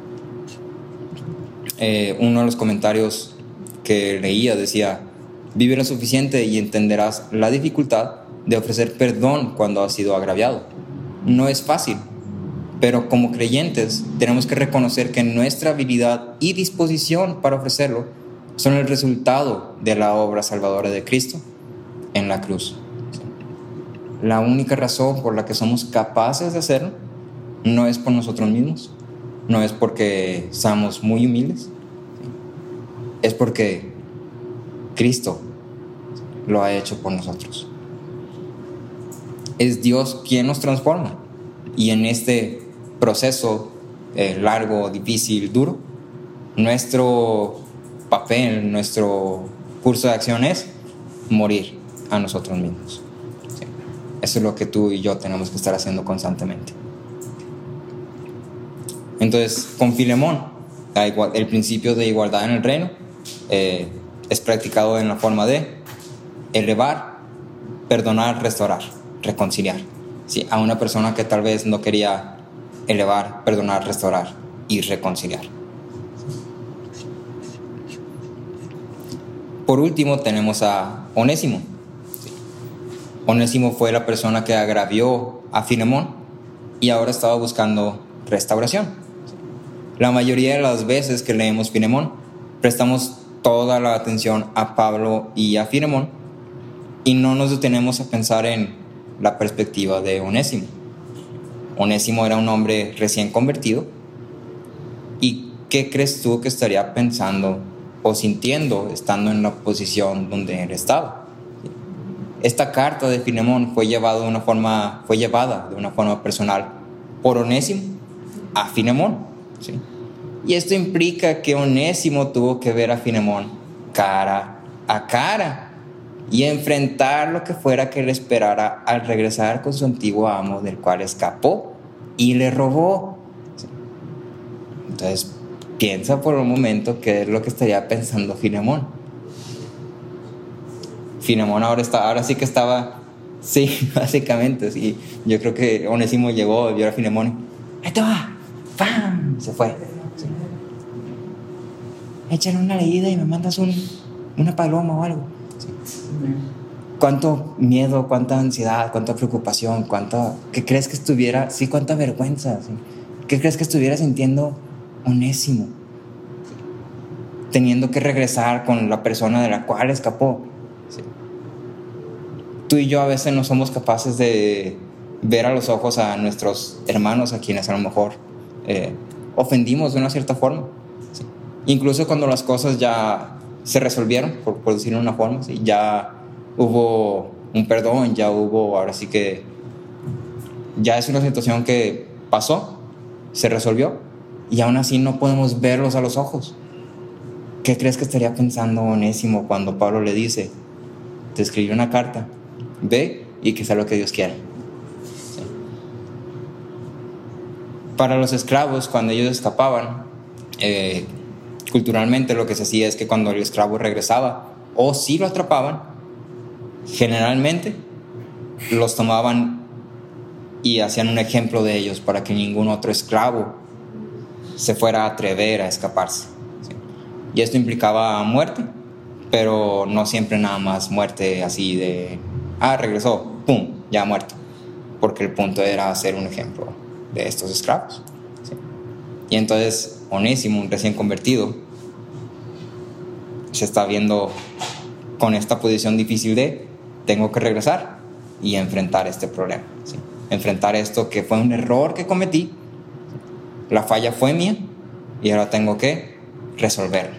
Eh, uno de los comentarios que leía decía: vive lo suficiente y entenderás la dificultad de ofrecer perdón cuando has sido agraviado. No es fácil, pero como creyentes tenemos que reconocer que nuestra habilidad y disposición para ofrecerlo son el resultado de la obra salvadora de Cristo en la cruz. La única razón por la que somos capaces de hacerlo no es por nosotros mismos, no es porque seamos muy humildes, es porque Cristo lo ha hecho por nosotros. Es Dios quien nos transforma, y en este proceso eh, largo, difícil, duro, nuestro papel, nuestro curso de acción es morir a nosotros mismos. ¿Sí? Eso es lo que tú y yo tenemos que estar haciendo constantemente. Entonces, con Filemón, la igual, el principio de igualdad en el reino eh, es practicado en la forma de elevar, perdonar, restaurar, reconciliar. ¿Sí? A una persona que tal vez no quería elevar, perdonar, restaurar y reconciliar. Por último tenemos a Onésimo. ¿Sí? Onésimo fue la persona que agravió a Filemón y ahora estaba buscando restauración. ¿Sí? La mayoría de las veces que leemos Filemón, prestamos toda la atención a Pablo y a Filemón y no nos detenemos a pensar en la perspectiva de Onésimo. Onésimo era un hombre recién convertido. ¿Y qué crees tú que estaría pensando o sintiendo estando en la posición donde él estaba? Esta carta de Filemón fue llevada de una forma, fue llevada de una forma personal por Onésimo a Filemón, ¿sí? Y esto implica que Onésimo tuvo que ver a Filemón cara a cara y enfrentar lo que fuera que le esperara al regresar con su antiguo amo, del cual escapó y le robó. ¿Sí? Entonces, piensa por un momento qué es lo que estaría pensando Filemón. Filemón ahora, está, ahora sí que estaba, sí, básicamente, sí. Yo creo que Onésimo llegó, vio a Filemón, ¡ahí te va! ¡Pam! Se fue. Sí. Échale una leída y me mandas un, una paloma o algo. Sí. Cuánto miedo, cuánta ansiedad, cuánta preocupación, cuánta, ¿qué crees que estuviera? Sí, cuánta vergüenza, ¿sí? ¿Qué crees que estuviera sintiendo Onésimo? Teniendo que regresar con la persona de la cual escapó. ¿Sí? Tú y yo a veces no somos capaces de ver a los ojos a nuestros hermanos, a quienes a lo mejor eh, ofendimos de una cierta forma. ¿Sí? Incluso cuando las cosas ya se resolvieron, por, por decirlo de una forma, ¿sí? Ya hubo un perdón, ya hubo, ahora sí que ya es una situación que pasó, se resolvió, y aún así no podemos verlos a los ojos. ¿Qué crees que estaría pensando Onésimo cuando Pablo le dice: te escribí una carta, ve y que sea lo que Dios quiera? ¿Sí? Para los esclavos, cuando ellos escapaban, eh, culturalmente lo que se hacía es que cuando el esclavo regresaba, o si lo atrapaban, generalmente los tomaban y hacían un ejemplo de ellos para que ningún otro esclavo se fuera a atrever a escaparse. ¿Sí? Y esto implicaba muerte, pero no siempre nada más muerte así de, ah, regresó, pum, ya muerto, porque el punto era hacer un ejemplo de estos esclavos. ¿Sí? Y entonces Onésimo, un recién convertido, se está viendo con esta posición difícil de tengo que regresar y enfrentar este problema, ¿sí? Enfrentar esto que fue un error que cometí, la falla fue mía y ahora tengo que resolverlo.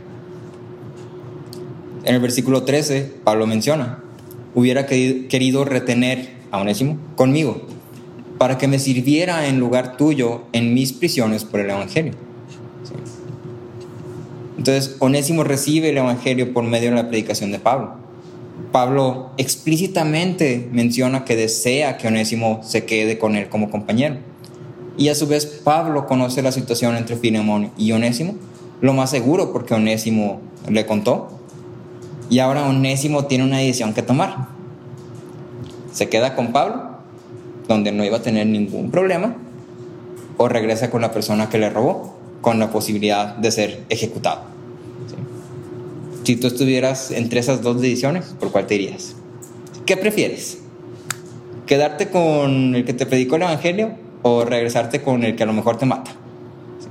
En el versículo trece, Pablo menciona: hubiera querido retener a Onésimo conmigo para que me sirviera en lugar tuyo en mis prisiones por el evangelio. ¿Sí? Entonces, Onésimo recibe el evangelio por medio de la predicación de Pablo. Pablo explícitamente menciona que desea que Onésimo se quede con él como compañero. Y a su vez Pablo conoce la situación entre Filemón y Onésimo, lo más seguro porque Onésimo le contó. Y ahora Onésimo tiene una decisión que tomar. ¿Se queda con Pablo donde no iba a tener ningún problema, o regresa con la persona que le robó, con la posibilidad de ser ejecutado. ¿Sí? Si tú estuvieras entre esas dos decisiones, ¿por cuál te irías? ¿Qué prefieres? ¿Quedarte con el que te predicó el evangelio o regresarte con el que a lo mejor te mata? ¿Sí?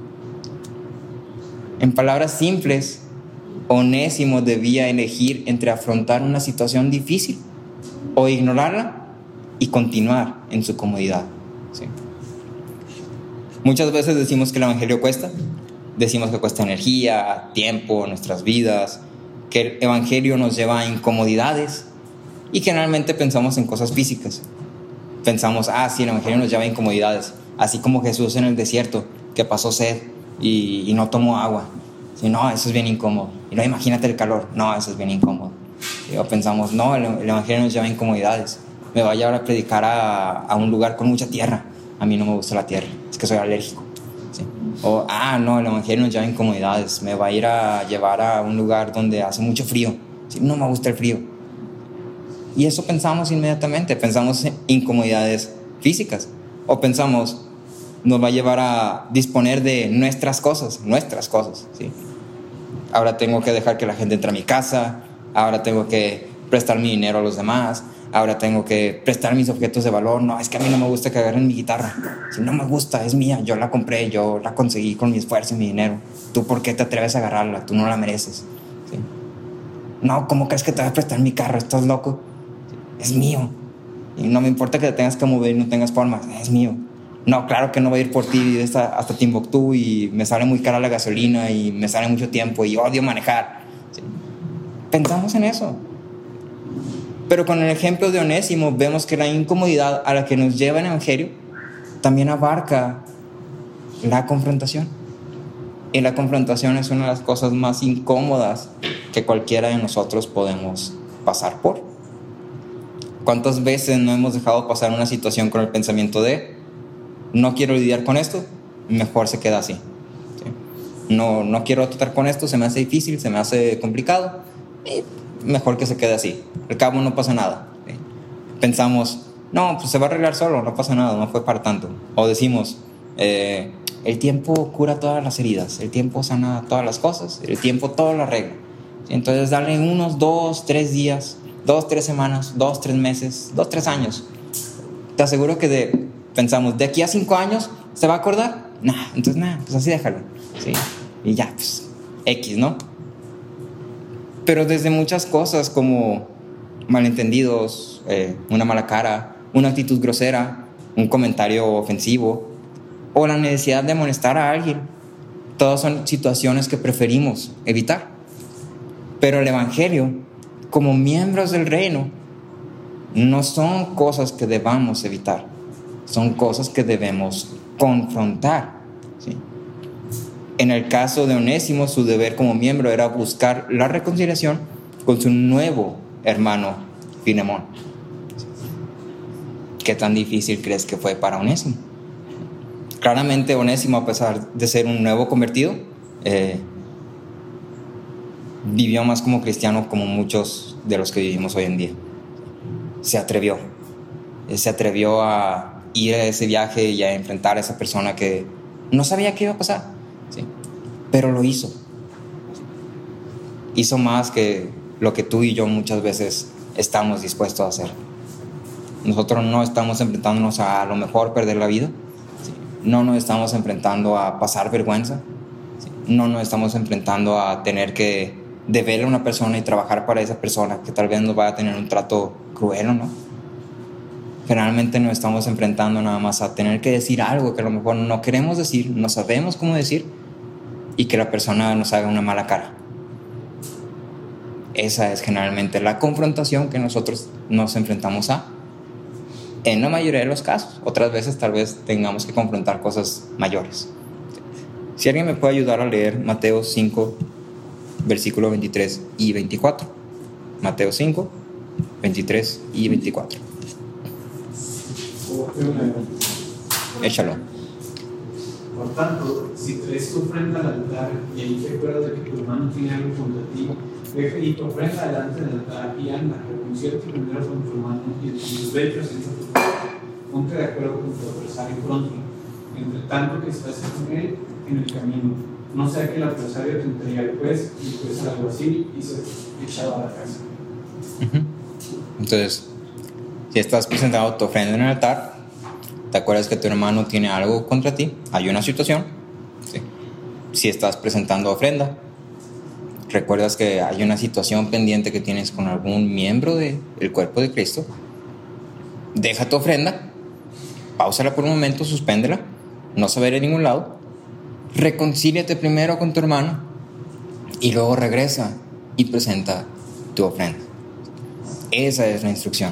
En palabras simples, Onésimo debía elegir entre afrontar una situación difícil o ignorarla y continuar en su comodidad. ¿Sí? Muchas veces decimos que el evangelio cuesta, decimos que cuesta energía, tiempo, nuestras vidas, que el evangelio nos lleva a incomodidades y generalmente pensamos en cosas físicas. Pensamos, ah, sí, el evangelio nos lleva a incomodidades, así como Jesús en el desierto, que pasó sed y, y no tomó agua. Sí, no, eso es bien incómodo. Y no, imagínate el calor, no, eso es bien incómodo. Y pensamos, no, el, el evangelio nos lleva a incomodidades. Me voy a llevar a predicar a, a un lugar con mucha tierra. A mí no me gusta la tierra, es que soy alérgico. ¿Sí? O, ah, no, el evangelio nos lleva a incomodidades. Me va a ir a llevar a un lugar donde hace mucho frío. ¿Sí? No me gusta el frío. Y eso pensamos inmediatamente. Pensamos en incomodidades físicas. O pensamos, nos va a llevar a disponer de nuestras cosas, nuestras cosas. ¿Sí? Ahora tengo que dejar que la gente entre a mi casa. Ahora tengo que prestar mi dinero a los demás. Ahora tengo que prestar mis objetos de valor. No, es que a mí no me gusta que agarren mi guitarra. Si no me gusta, es mía. Yo la compré, yo la conseguí con mi esfuerzo y mi dinero. ¿Tú por qué te atreves a agarrarla? Tú no la mereces. ¿Sí? No, ¿cómo crees que te voy a prestar mi carro? ¿Estás loco? Es mío. Y no me importa que te tengas que mover y no tengas formas. Es mío. No, claro que no voy a ir por ti hasta, hasta Timbuktu y me sale muy cara la gasolina y me sale mucho tiempo y odio manejar. ¿Sí? Pensamos en eso. Pero con el ejemplo de Onésimo vemos que la incomodidad a la que nos lleva el evangelio también abarca la confrontación. Y la confrontación es una de las cosas más incómodas que cualquiera de nosotros podemos pasar por. ¿Cuántas veces no hemos dejado pasar una situación con el pensamiento de no quiero lidiar con esto, mejor se queda así? ¿Sí? No, no quiero tratar con esto, se me hace difícil, se me hace complicado, y mejor que se quede así. Al cabo no pasa nada. ¿Sí? Pensamos, no, pues se va a arreglar solo, no pasa nada, no fue para tanto. O decimos, eh, el tiempo cura todas las heridas, el tiempo sana todas las cosas, el tiempo todo lo arregla. ¿Sí? Entonces dale unos dos, tres días, dos, tres semanas, dos, tres meses, dos, tres años. Te aseguro que de, pensamos, de aquí a cinco años, ¿se va a acordar? Nah, entonces nada, pues así déjalo. ¿Sí? Y ya, pues, X, ¿no? Pero desde muchas cosas como malentendidos, eh, una mala cara, una actitud grosera, un comentario ofensivo o la necesidad de amonestar a alguien, todas son situaciones que preferimos evitar. Pero el evangelio, como miembros del reino, no son cosas que debamos evitar, son cosas que debemos confrontar. ¿Sí? En el caso de Onésimo, su deber como miembro era buscar la reconciliación con su nuevo hermano Filemón. ¿Qué tan difícil crees que fue para Onésimo? Claramente Onésimo, a pesar de ser un nuevo convertido, eh, vivió más como cristiano como muchos de los que vivimos hoy en día. Se atrevió, se atrevió a ir a ese viaje y a enfrentar a esa persona que no sabía qué iba a pasar. ¿Sí? Pero lo hizo. Hizo más que lo que tú y yo muchas veces estamos dispuestos a hacer. Nosotros no estamos enfrentándonos a, a lo mejor perder la vida. ¿Sí? No nos estamos enfrentando a pasar vergüenza. ¿Sí? No nos estamos enfrentando a tener que deberle a una persona y trabajar para esa persona que tal vez nos vaya a tener un trato cruel o no. Generalmente nos estamos enfrentando nada más a tener que decir algo que a lo mejor no queremos decir, no sabemos cómo decir y que la persona nos haga una mala cara. Esa es generalmente la confrontación que nosotros nos enfrentamos a, en la mayoría de los casos. Otras veces tal vez tengamos que confrontar cosas mayores. Si alguien me puede ayudar a leer Mateo cinco, versículos veintitrés y veinticuatro. Mateo cinco, veintitrés y veinticuatro. Échalo. Por tanto, si traes tu ofrenda al altar y ahí te acuerdas de que tu hermano tiene algo contra ti, deja y tu ofrenda delante del altar y anda, reconcíliate primero con tu hermano y después ve y presenta tu ofrenda. ponte de acuerdo con tu adversario pronto, entre tanto que estás con él en el camino. No sea que el adversario te entregue al juez y el juez al alguacil y se echaba a la casa. Uh-huh. Entonces, si estás presentando tu ofrenda en el altar, te acuerdas que tu hermano tiene algo contra ti, hay una situación. ¿Sí? Si estás presentando ofrenda, recuerdas que hay una situación pendiente que tienes con algún miembro del cuerpo de Cristo, deja tu ofrenda, páusala por un momento, suspéndela, no se va a ir a ningún lado, reconcíliate primero con tu hermano y luego regresa y presenta tu ofrenda. Esa es la instrucción.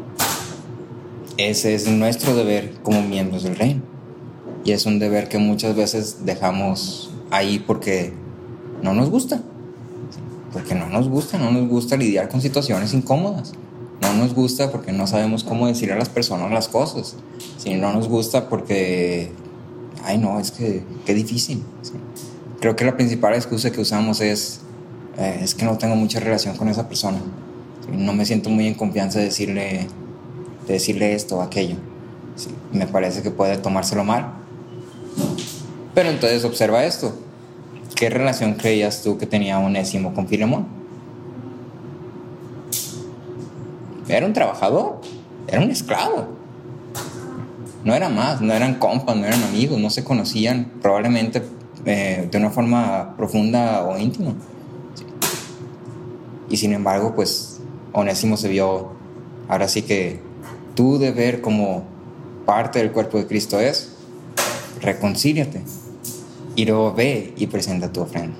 Ese es nuestro deber como miembros del reino. Y es un deber que muchas veces dejamos ahí porque no nos gusta. Porque no nos gusta, no nos gusta lidiar con situaciones incómodas. No nos gusta porque no sabemos cómo decirle a las personas las cosas. Sí, no nos gusta porque, ay no, es que qué difícil. Sí. Creo que la principal excusa que usamos es, eh, es que no tengo mucha relación con esa persona. Sí, no me siento muy en confianza de decirle, de decirle esto o aquello. Sí, me parece que puede tomárselo mal. Pero entonces observa esto. ¿Qué relación creías tú que tenía Onésimo con Filemón? Era un trabajador, era un esclavo. No era más, no eran compas, no eran amigos, no se conocían probablemente eh, de una forma profunda o íntima. Sí. Y sin embargo, pues Onésimo se vio, ahora sí que tu deber como parte del cuerpo de Cristo es reconcíliate. Y luego ve y presenta tu ofrenda.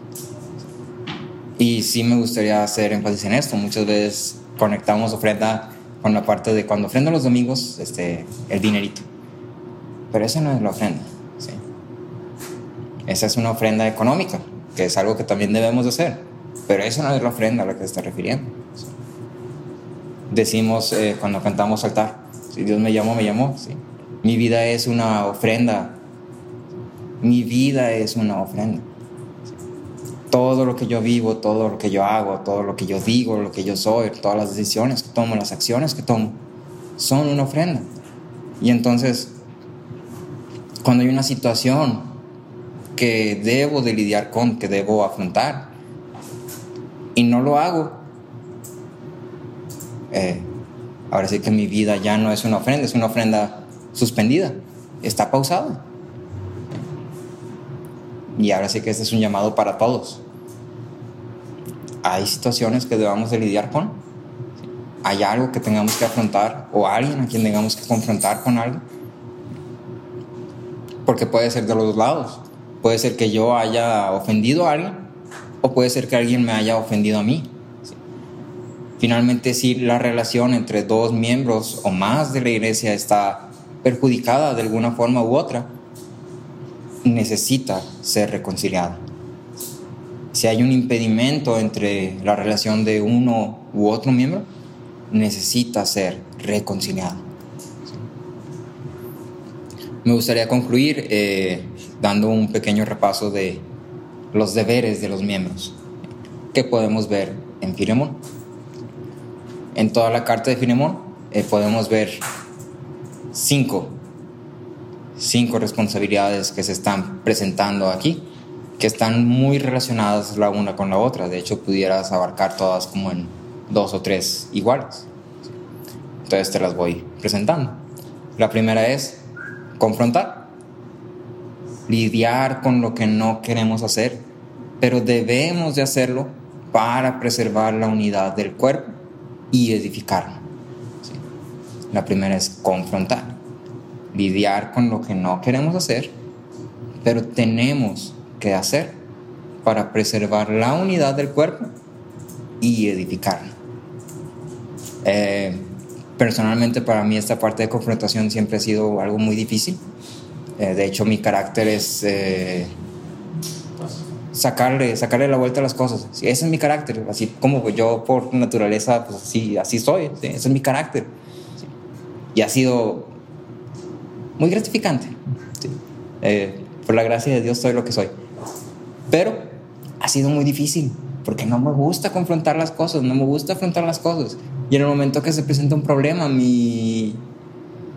Y sí me gustaría hacer énfasis en esto. Muchas veces conectamos ofrenda con la parte de cuando ofrendo los domingos, este, el dinerito. Pero esa no es la ofrenda. ¿Sí? Esa es una ofrenda económica, que es algo que también debemos de hacer. Pero esa no es la ofrenda a la que se está refiriendo. ¿Sí? Decimos eh, cuando cantamos altar, si Dios me llamó, me llamó. ¿Sí? Mi vida es una ofrenda. Mi vida es una ofrenda. Todo lo que yo vivo, todo lo que yo hago, todo lo que yo digo, lo que yo soy, todas las decisiones que tomo, las acciones que tomo, son una ofrenda. Y entonces, cuando hay una situación que debo de lidiar con, que debo afrontar, y no lo hago, eh, ahora sí que mi vida ya no es una ofrenda, es una ofrenda suspendida, está pausada. Y ahora sí que este es un llamado para todos. Hay situaciones que debamos de lidiar con. Hay algo que tengamos que afrontar o alguien a quien tengamos que confrontar con algo. Porque puede ser de los dos lados. Puede ser que yo haya ofendido a alguien o puede ser que alguien me haya ofendido a mí. Finalmente, si la relación entre dos miembros o más de la iglesia está perjudicada de alguna forma u otra, necesita ser reconciliada. Si hay un impedimento entre la relación de uno u otro miembro, necesita ser reconciliado. Me gustaría concluir eh, dando un pequeño repaso de los deberes de los miembros que podemos ver en Filemón. En toda la carta de Filemón eh, podemos ver cinco cinco responsabilidades que se están presentando aquí, que están muy relacionadas la una con la otra. De hecho, pudieras abarcar todas como en dos o tres iguales. Entonces te las voy presentando. La primera es confrontar, lidiar con lo que no queremos hacer, pero debemos de hacerlo para preservar la unidad del cuerpo y edificarlo. ¿Sí? La primera es confrontar. Lidiar con lo que no queremos hacer, pero tenemos que hacer para preservar la unidad del cuerpo y edificarlo. Eh, personalmente, para mí esta parte de confrontación siempre ha sido algo muy difícil. Eh, de hecho, mi carácter es eh, sacarle, sacarle la vuelta a las cosas. Sí, ese es mi carácter. Así como yo por naturaleza, pues así, así soy. Sí, ese es mi carácter. Sí. Y ha sido muy gratificante. Sí. Eh, por la gracia de Dios soy lo que soy. Pero ha sido muy difícil porque no me gusta confrontar las cosas, no me gusta afrontar las cosas. Y en el momento que se presenta un problema, mi,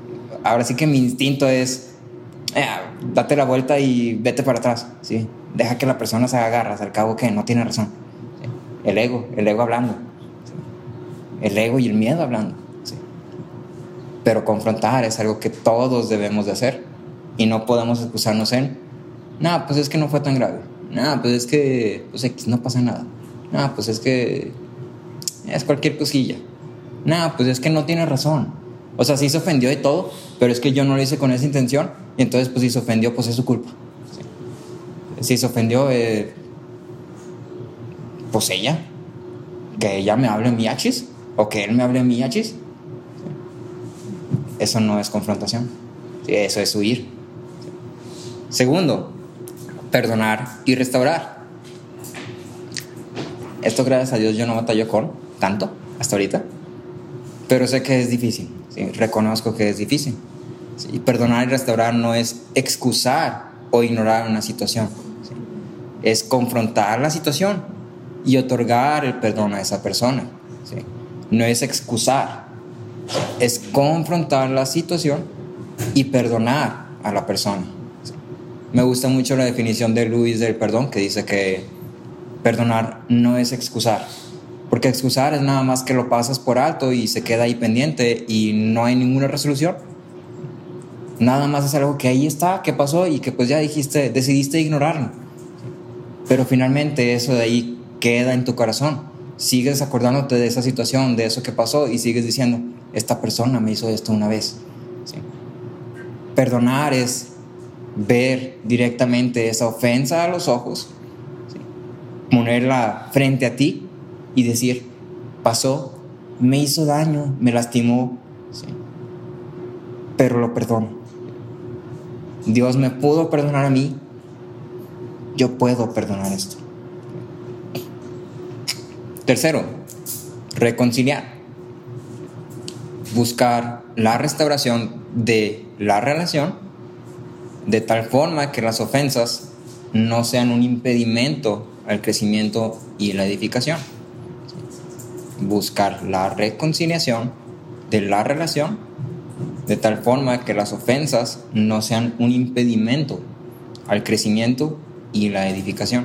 ahora sí que mi instinto es, eh, date la vuelta y vete para atrás, ¿sí? Deja que la persona se haga garras, al cabo que no tiene razón. ¿Sí? El ego, el ego hablando. ¿Sí? El ego y el miedo hablando. ¿Sí? Pero confrontar es algo que todos debemos de hacer y no podemos excusarnos en, no, pues es que no fue tan grave. No, pues es que pues X, no pasa nada. No, pues es que es cualquier cosilla. No, pues es que no tiene razón. O sea, sí se ofendió y todo, pero es que yo no lo hice con esa intención. Y entonces, pues si se ofendió, pues es su culpa. Sí. Si se ofendió, eh, pues ella. Que ella me hable en mi achis, o que él me hable en mi achis. Sí. Eso no es confrontación. Sí, eso es huir. Sí. Segundo, perdonar y restaurar. Esto, gracias a Dios, yo no batallo con tanto hasta ahorita, pero sé que es difícil, ¿sí? Reconozco que es difícil, ¿sí? Perdonar y restaurar no es excusar o ignorar una situación, ¿sí? Es confrontar la situación y otorgar el perdón a esa persona, ¿sí? No es excusar, es confrontar la situación y perdonar a la persona, ¿sí? Me gusta mucho la definición de Luis del perdón, que dice que perdonar no es excusar, porque excusar es nada más que lo pasas por alto y se queda ahí pendiente y no hay ninguna resolución. Nada más es algo que ahí está, que pasó y que pues ya dijiste, decidiste ignorarlo. Pero finalmente eso de ahí queda en tu corazón. Sigues acordándote de esa situación, de eso que pasó y sigues diciendo, esta persona me hizo esto una vez. ¿Sí? Perdonar es ver directamente esa ofensa a los ojos, ponerla frente a ti y decir, pasó, me hizo daño, me lastimó, ¿sí? Pero lo perdono. Dios me pudo perdonar a mí, yo puedo perdonar esto. Tercero, reconciliar. Buscar la restauración de la relación de tal forma que las ofensas no sean un impedimento al crecimiento y la edificación. Buscar la reconciliación de la relación de tal forma que las ofensas no sean un impedimento al crecimiento y la edificación.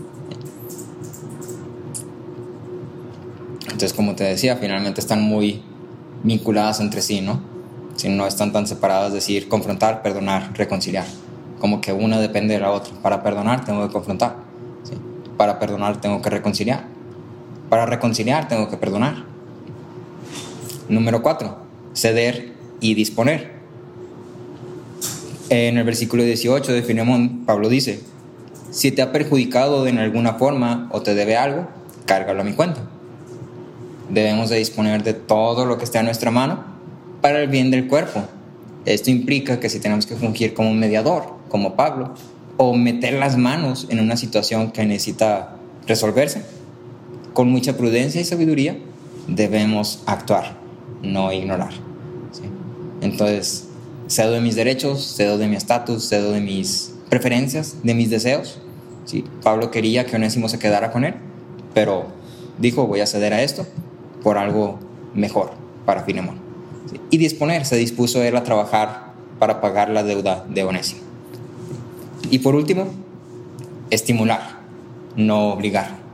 Entonces, como te decía, finalmente están muy vinculadas entre sí, ¿no? Si no están tan separadas, es decir, confrontar, perdonar, reconciliar. Como que una depende de la otra. Para perdonar tengo que confrontar, ¿sí? Para perdonar tengo que reconciliar. Para reconciliar tengo que perdonar. Número cuatro, ceder y disponer. En el versículo dieciocho de Filemón, Pablo dice, si te ha perjudicado en alguna forma o te debe algo, cárgalo a mi cuenta. Debemos de disponer de todo lo que esté a nuestra mano para el bien del cuerpo. Esto implica que si tenemos que fungir como un mediador, como Pablo, o meter las manos en una situación que necesita resolverse, con mucha prudencia y sabiduría, debemos actuar, no ignorar, ¿sí? Entonces, cedo de mis derechos, cedo de mi estatus, cedo de mis preferencias, de mis deseos, ¿sí? Pablo quería que Onésimo se quedara con él, pero dijo, voy a ceder a esto por algo mejor para Filemón, ¿sí? Y disponer, se dispuso él a trabajar para pagar la deuda de Onésimo. Y por último, estimular, no obligar.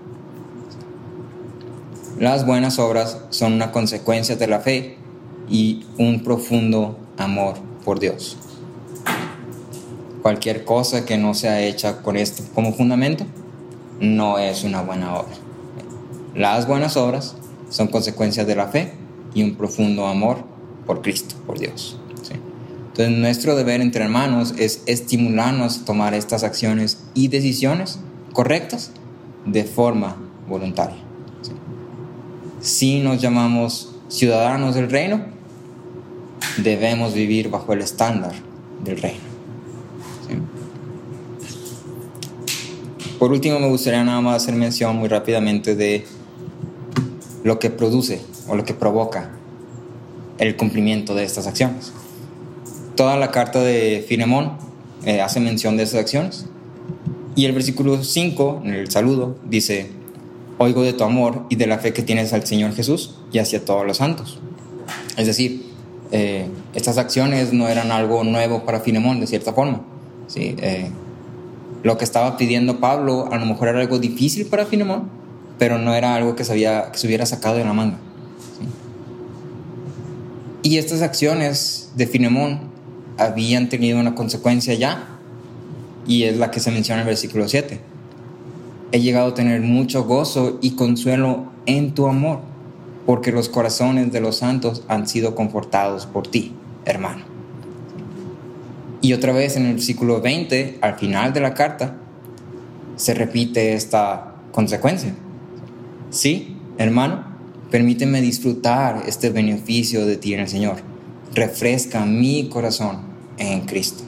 Las buenas obras son una consecuencia de la fe y un profundo amor por Dios. Cualquier cosa que no sea hecha con esto como fundamento no es una buena obra. Las buenas obras son consecuencias de la fe y un profundo amor por Cristo, por Dios, ¿sí? Entonces, nuestro deber entre hermanos es estimularnos a tomar estas acciones y decisiones correctas de forma voluntaria, ¿sí? Si nos llamamos ciudadanos del reino, debemos vivir bajo el estándar del reino, ¿sí? Por último, me gustaría nada más hacer mención muy rápidamente de lo que produce o lo que provoca el cumplimiento de estas acciones. Toda la carta de Filemón eh, hace mención de esas acciones, y el versículo cinco, en el saludo, dice, oigo de tu amor y de la fe que tienes al Señor Jesús y hacia todos los santos. Es decir, eh, estas acciones no eran algo nuevo para Filemón, de cierta forma. ¿Sí? Eh, lo que estaba pidiendo Pablo a lo mejor era algo difícil para Filemón, pero no era algo que se, había, que se hubiera sacado de la manga. ¿Sí? Y estas acciones de Filemón habían tenido una consecuencia ya, y es la que se menciona en el versículo siete. He llegado a tener mucho gozo y consuelo en tu amor, porque los corazones de los santos han sido confortados por ti, hermano. Y otra vez en el versículo veinte, al final de la carta, se repite esta consecuencia. Sí, hermano, permíteme disfrutar este beneficio de ti en el Señor. Refresca mi corazón en Cristo.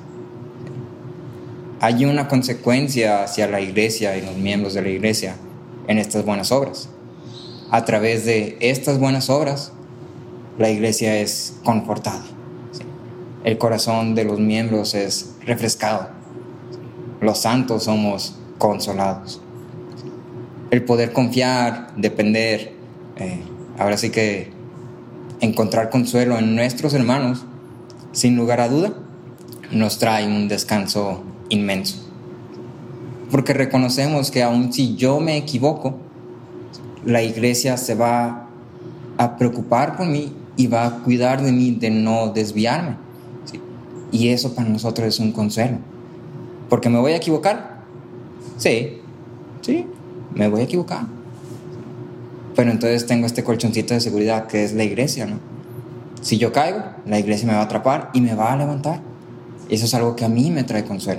Hay una consecuencia hacia la iglesia y los miembros de la iglesia en estas buenas obras. A través de estas buenas obras, la iglesia es confortada. El corazón de los miembros es refrescado. Los santos somos consolados. El poder confiar, depender, eh, ahora sí que encontrar consuelo en nuestros hermanos, sin lugar a duda, nos trae un descanso inmenso. Porque reconocemos que aun si yo me equivoco, la iglesia se va a preocupar por mí y va a cuidar de mí, de no desviarme. ¿Sí? Y eso para nosotros es un consuelo. ¿Porque me voy a equivocar? Sí, sí, me voy a equivocar. Pero entonces tengo este colchoncito de seguridad que es la iglesia, ¿no? Si yo caigo, la iglesia me va a atrapar y me va a levantar. Eso es algo que a mí me trae consuelo.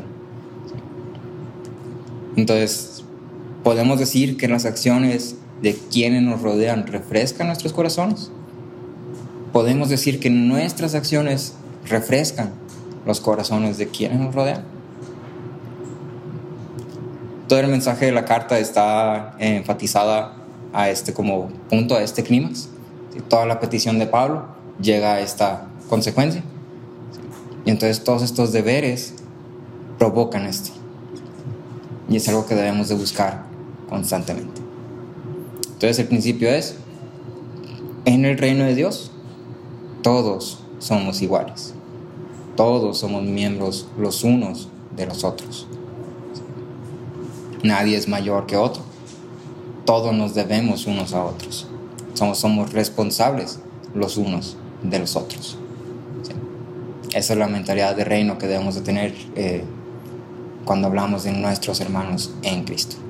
Entonces, podemos decir que las acciones de quienes nos rodean refrescan nuestros corazones. Podemos decir que nuestras acciones refrescan los corazones de quienes nos rodean. Todo el mensaje de la carta está enfatizada a este como punto, a este clímax. Toda la petición de Pablo llega a esta consecuencia. Y entonces todos estos deberes provocan esto. Y es algo que debemos de buscar constantemente. Entonces el principio es, en el reino de Dios, todos somos iguales. Todos somos miembros los unos de los otros. Nadie es mayor que otro. Todos nos debemos unos a otros. Somos, somos responsables los unos de los otros. ¿Sí? Esa es la mentalidad de reino que debemos de tener eh, cuando hablamos de nuestros hermanos en Cristo.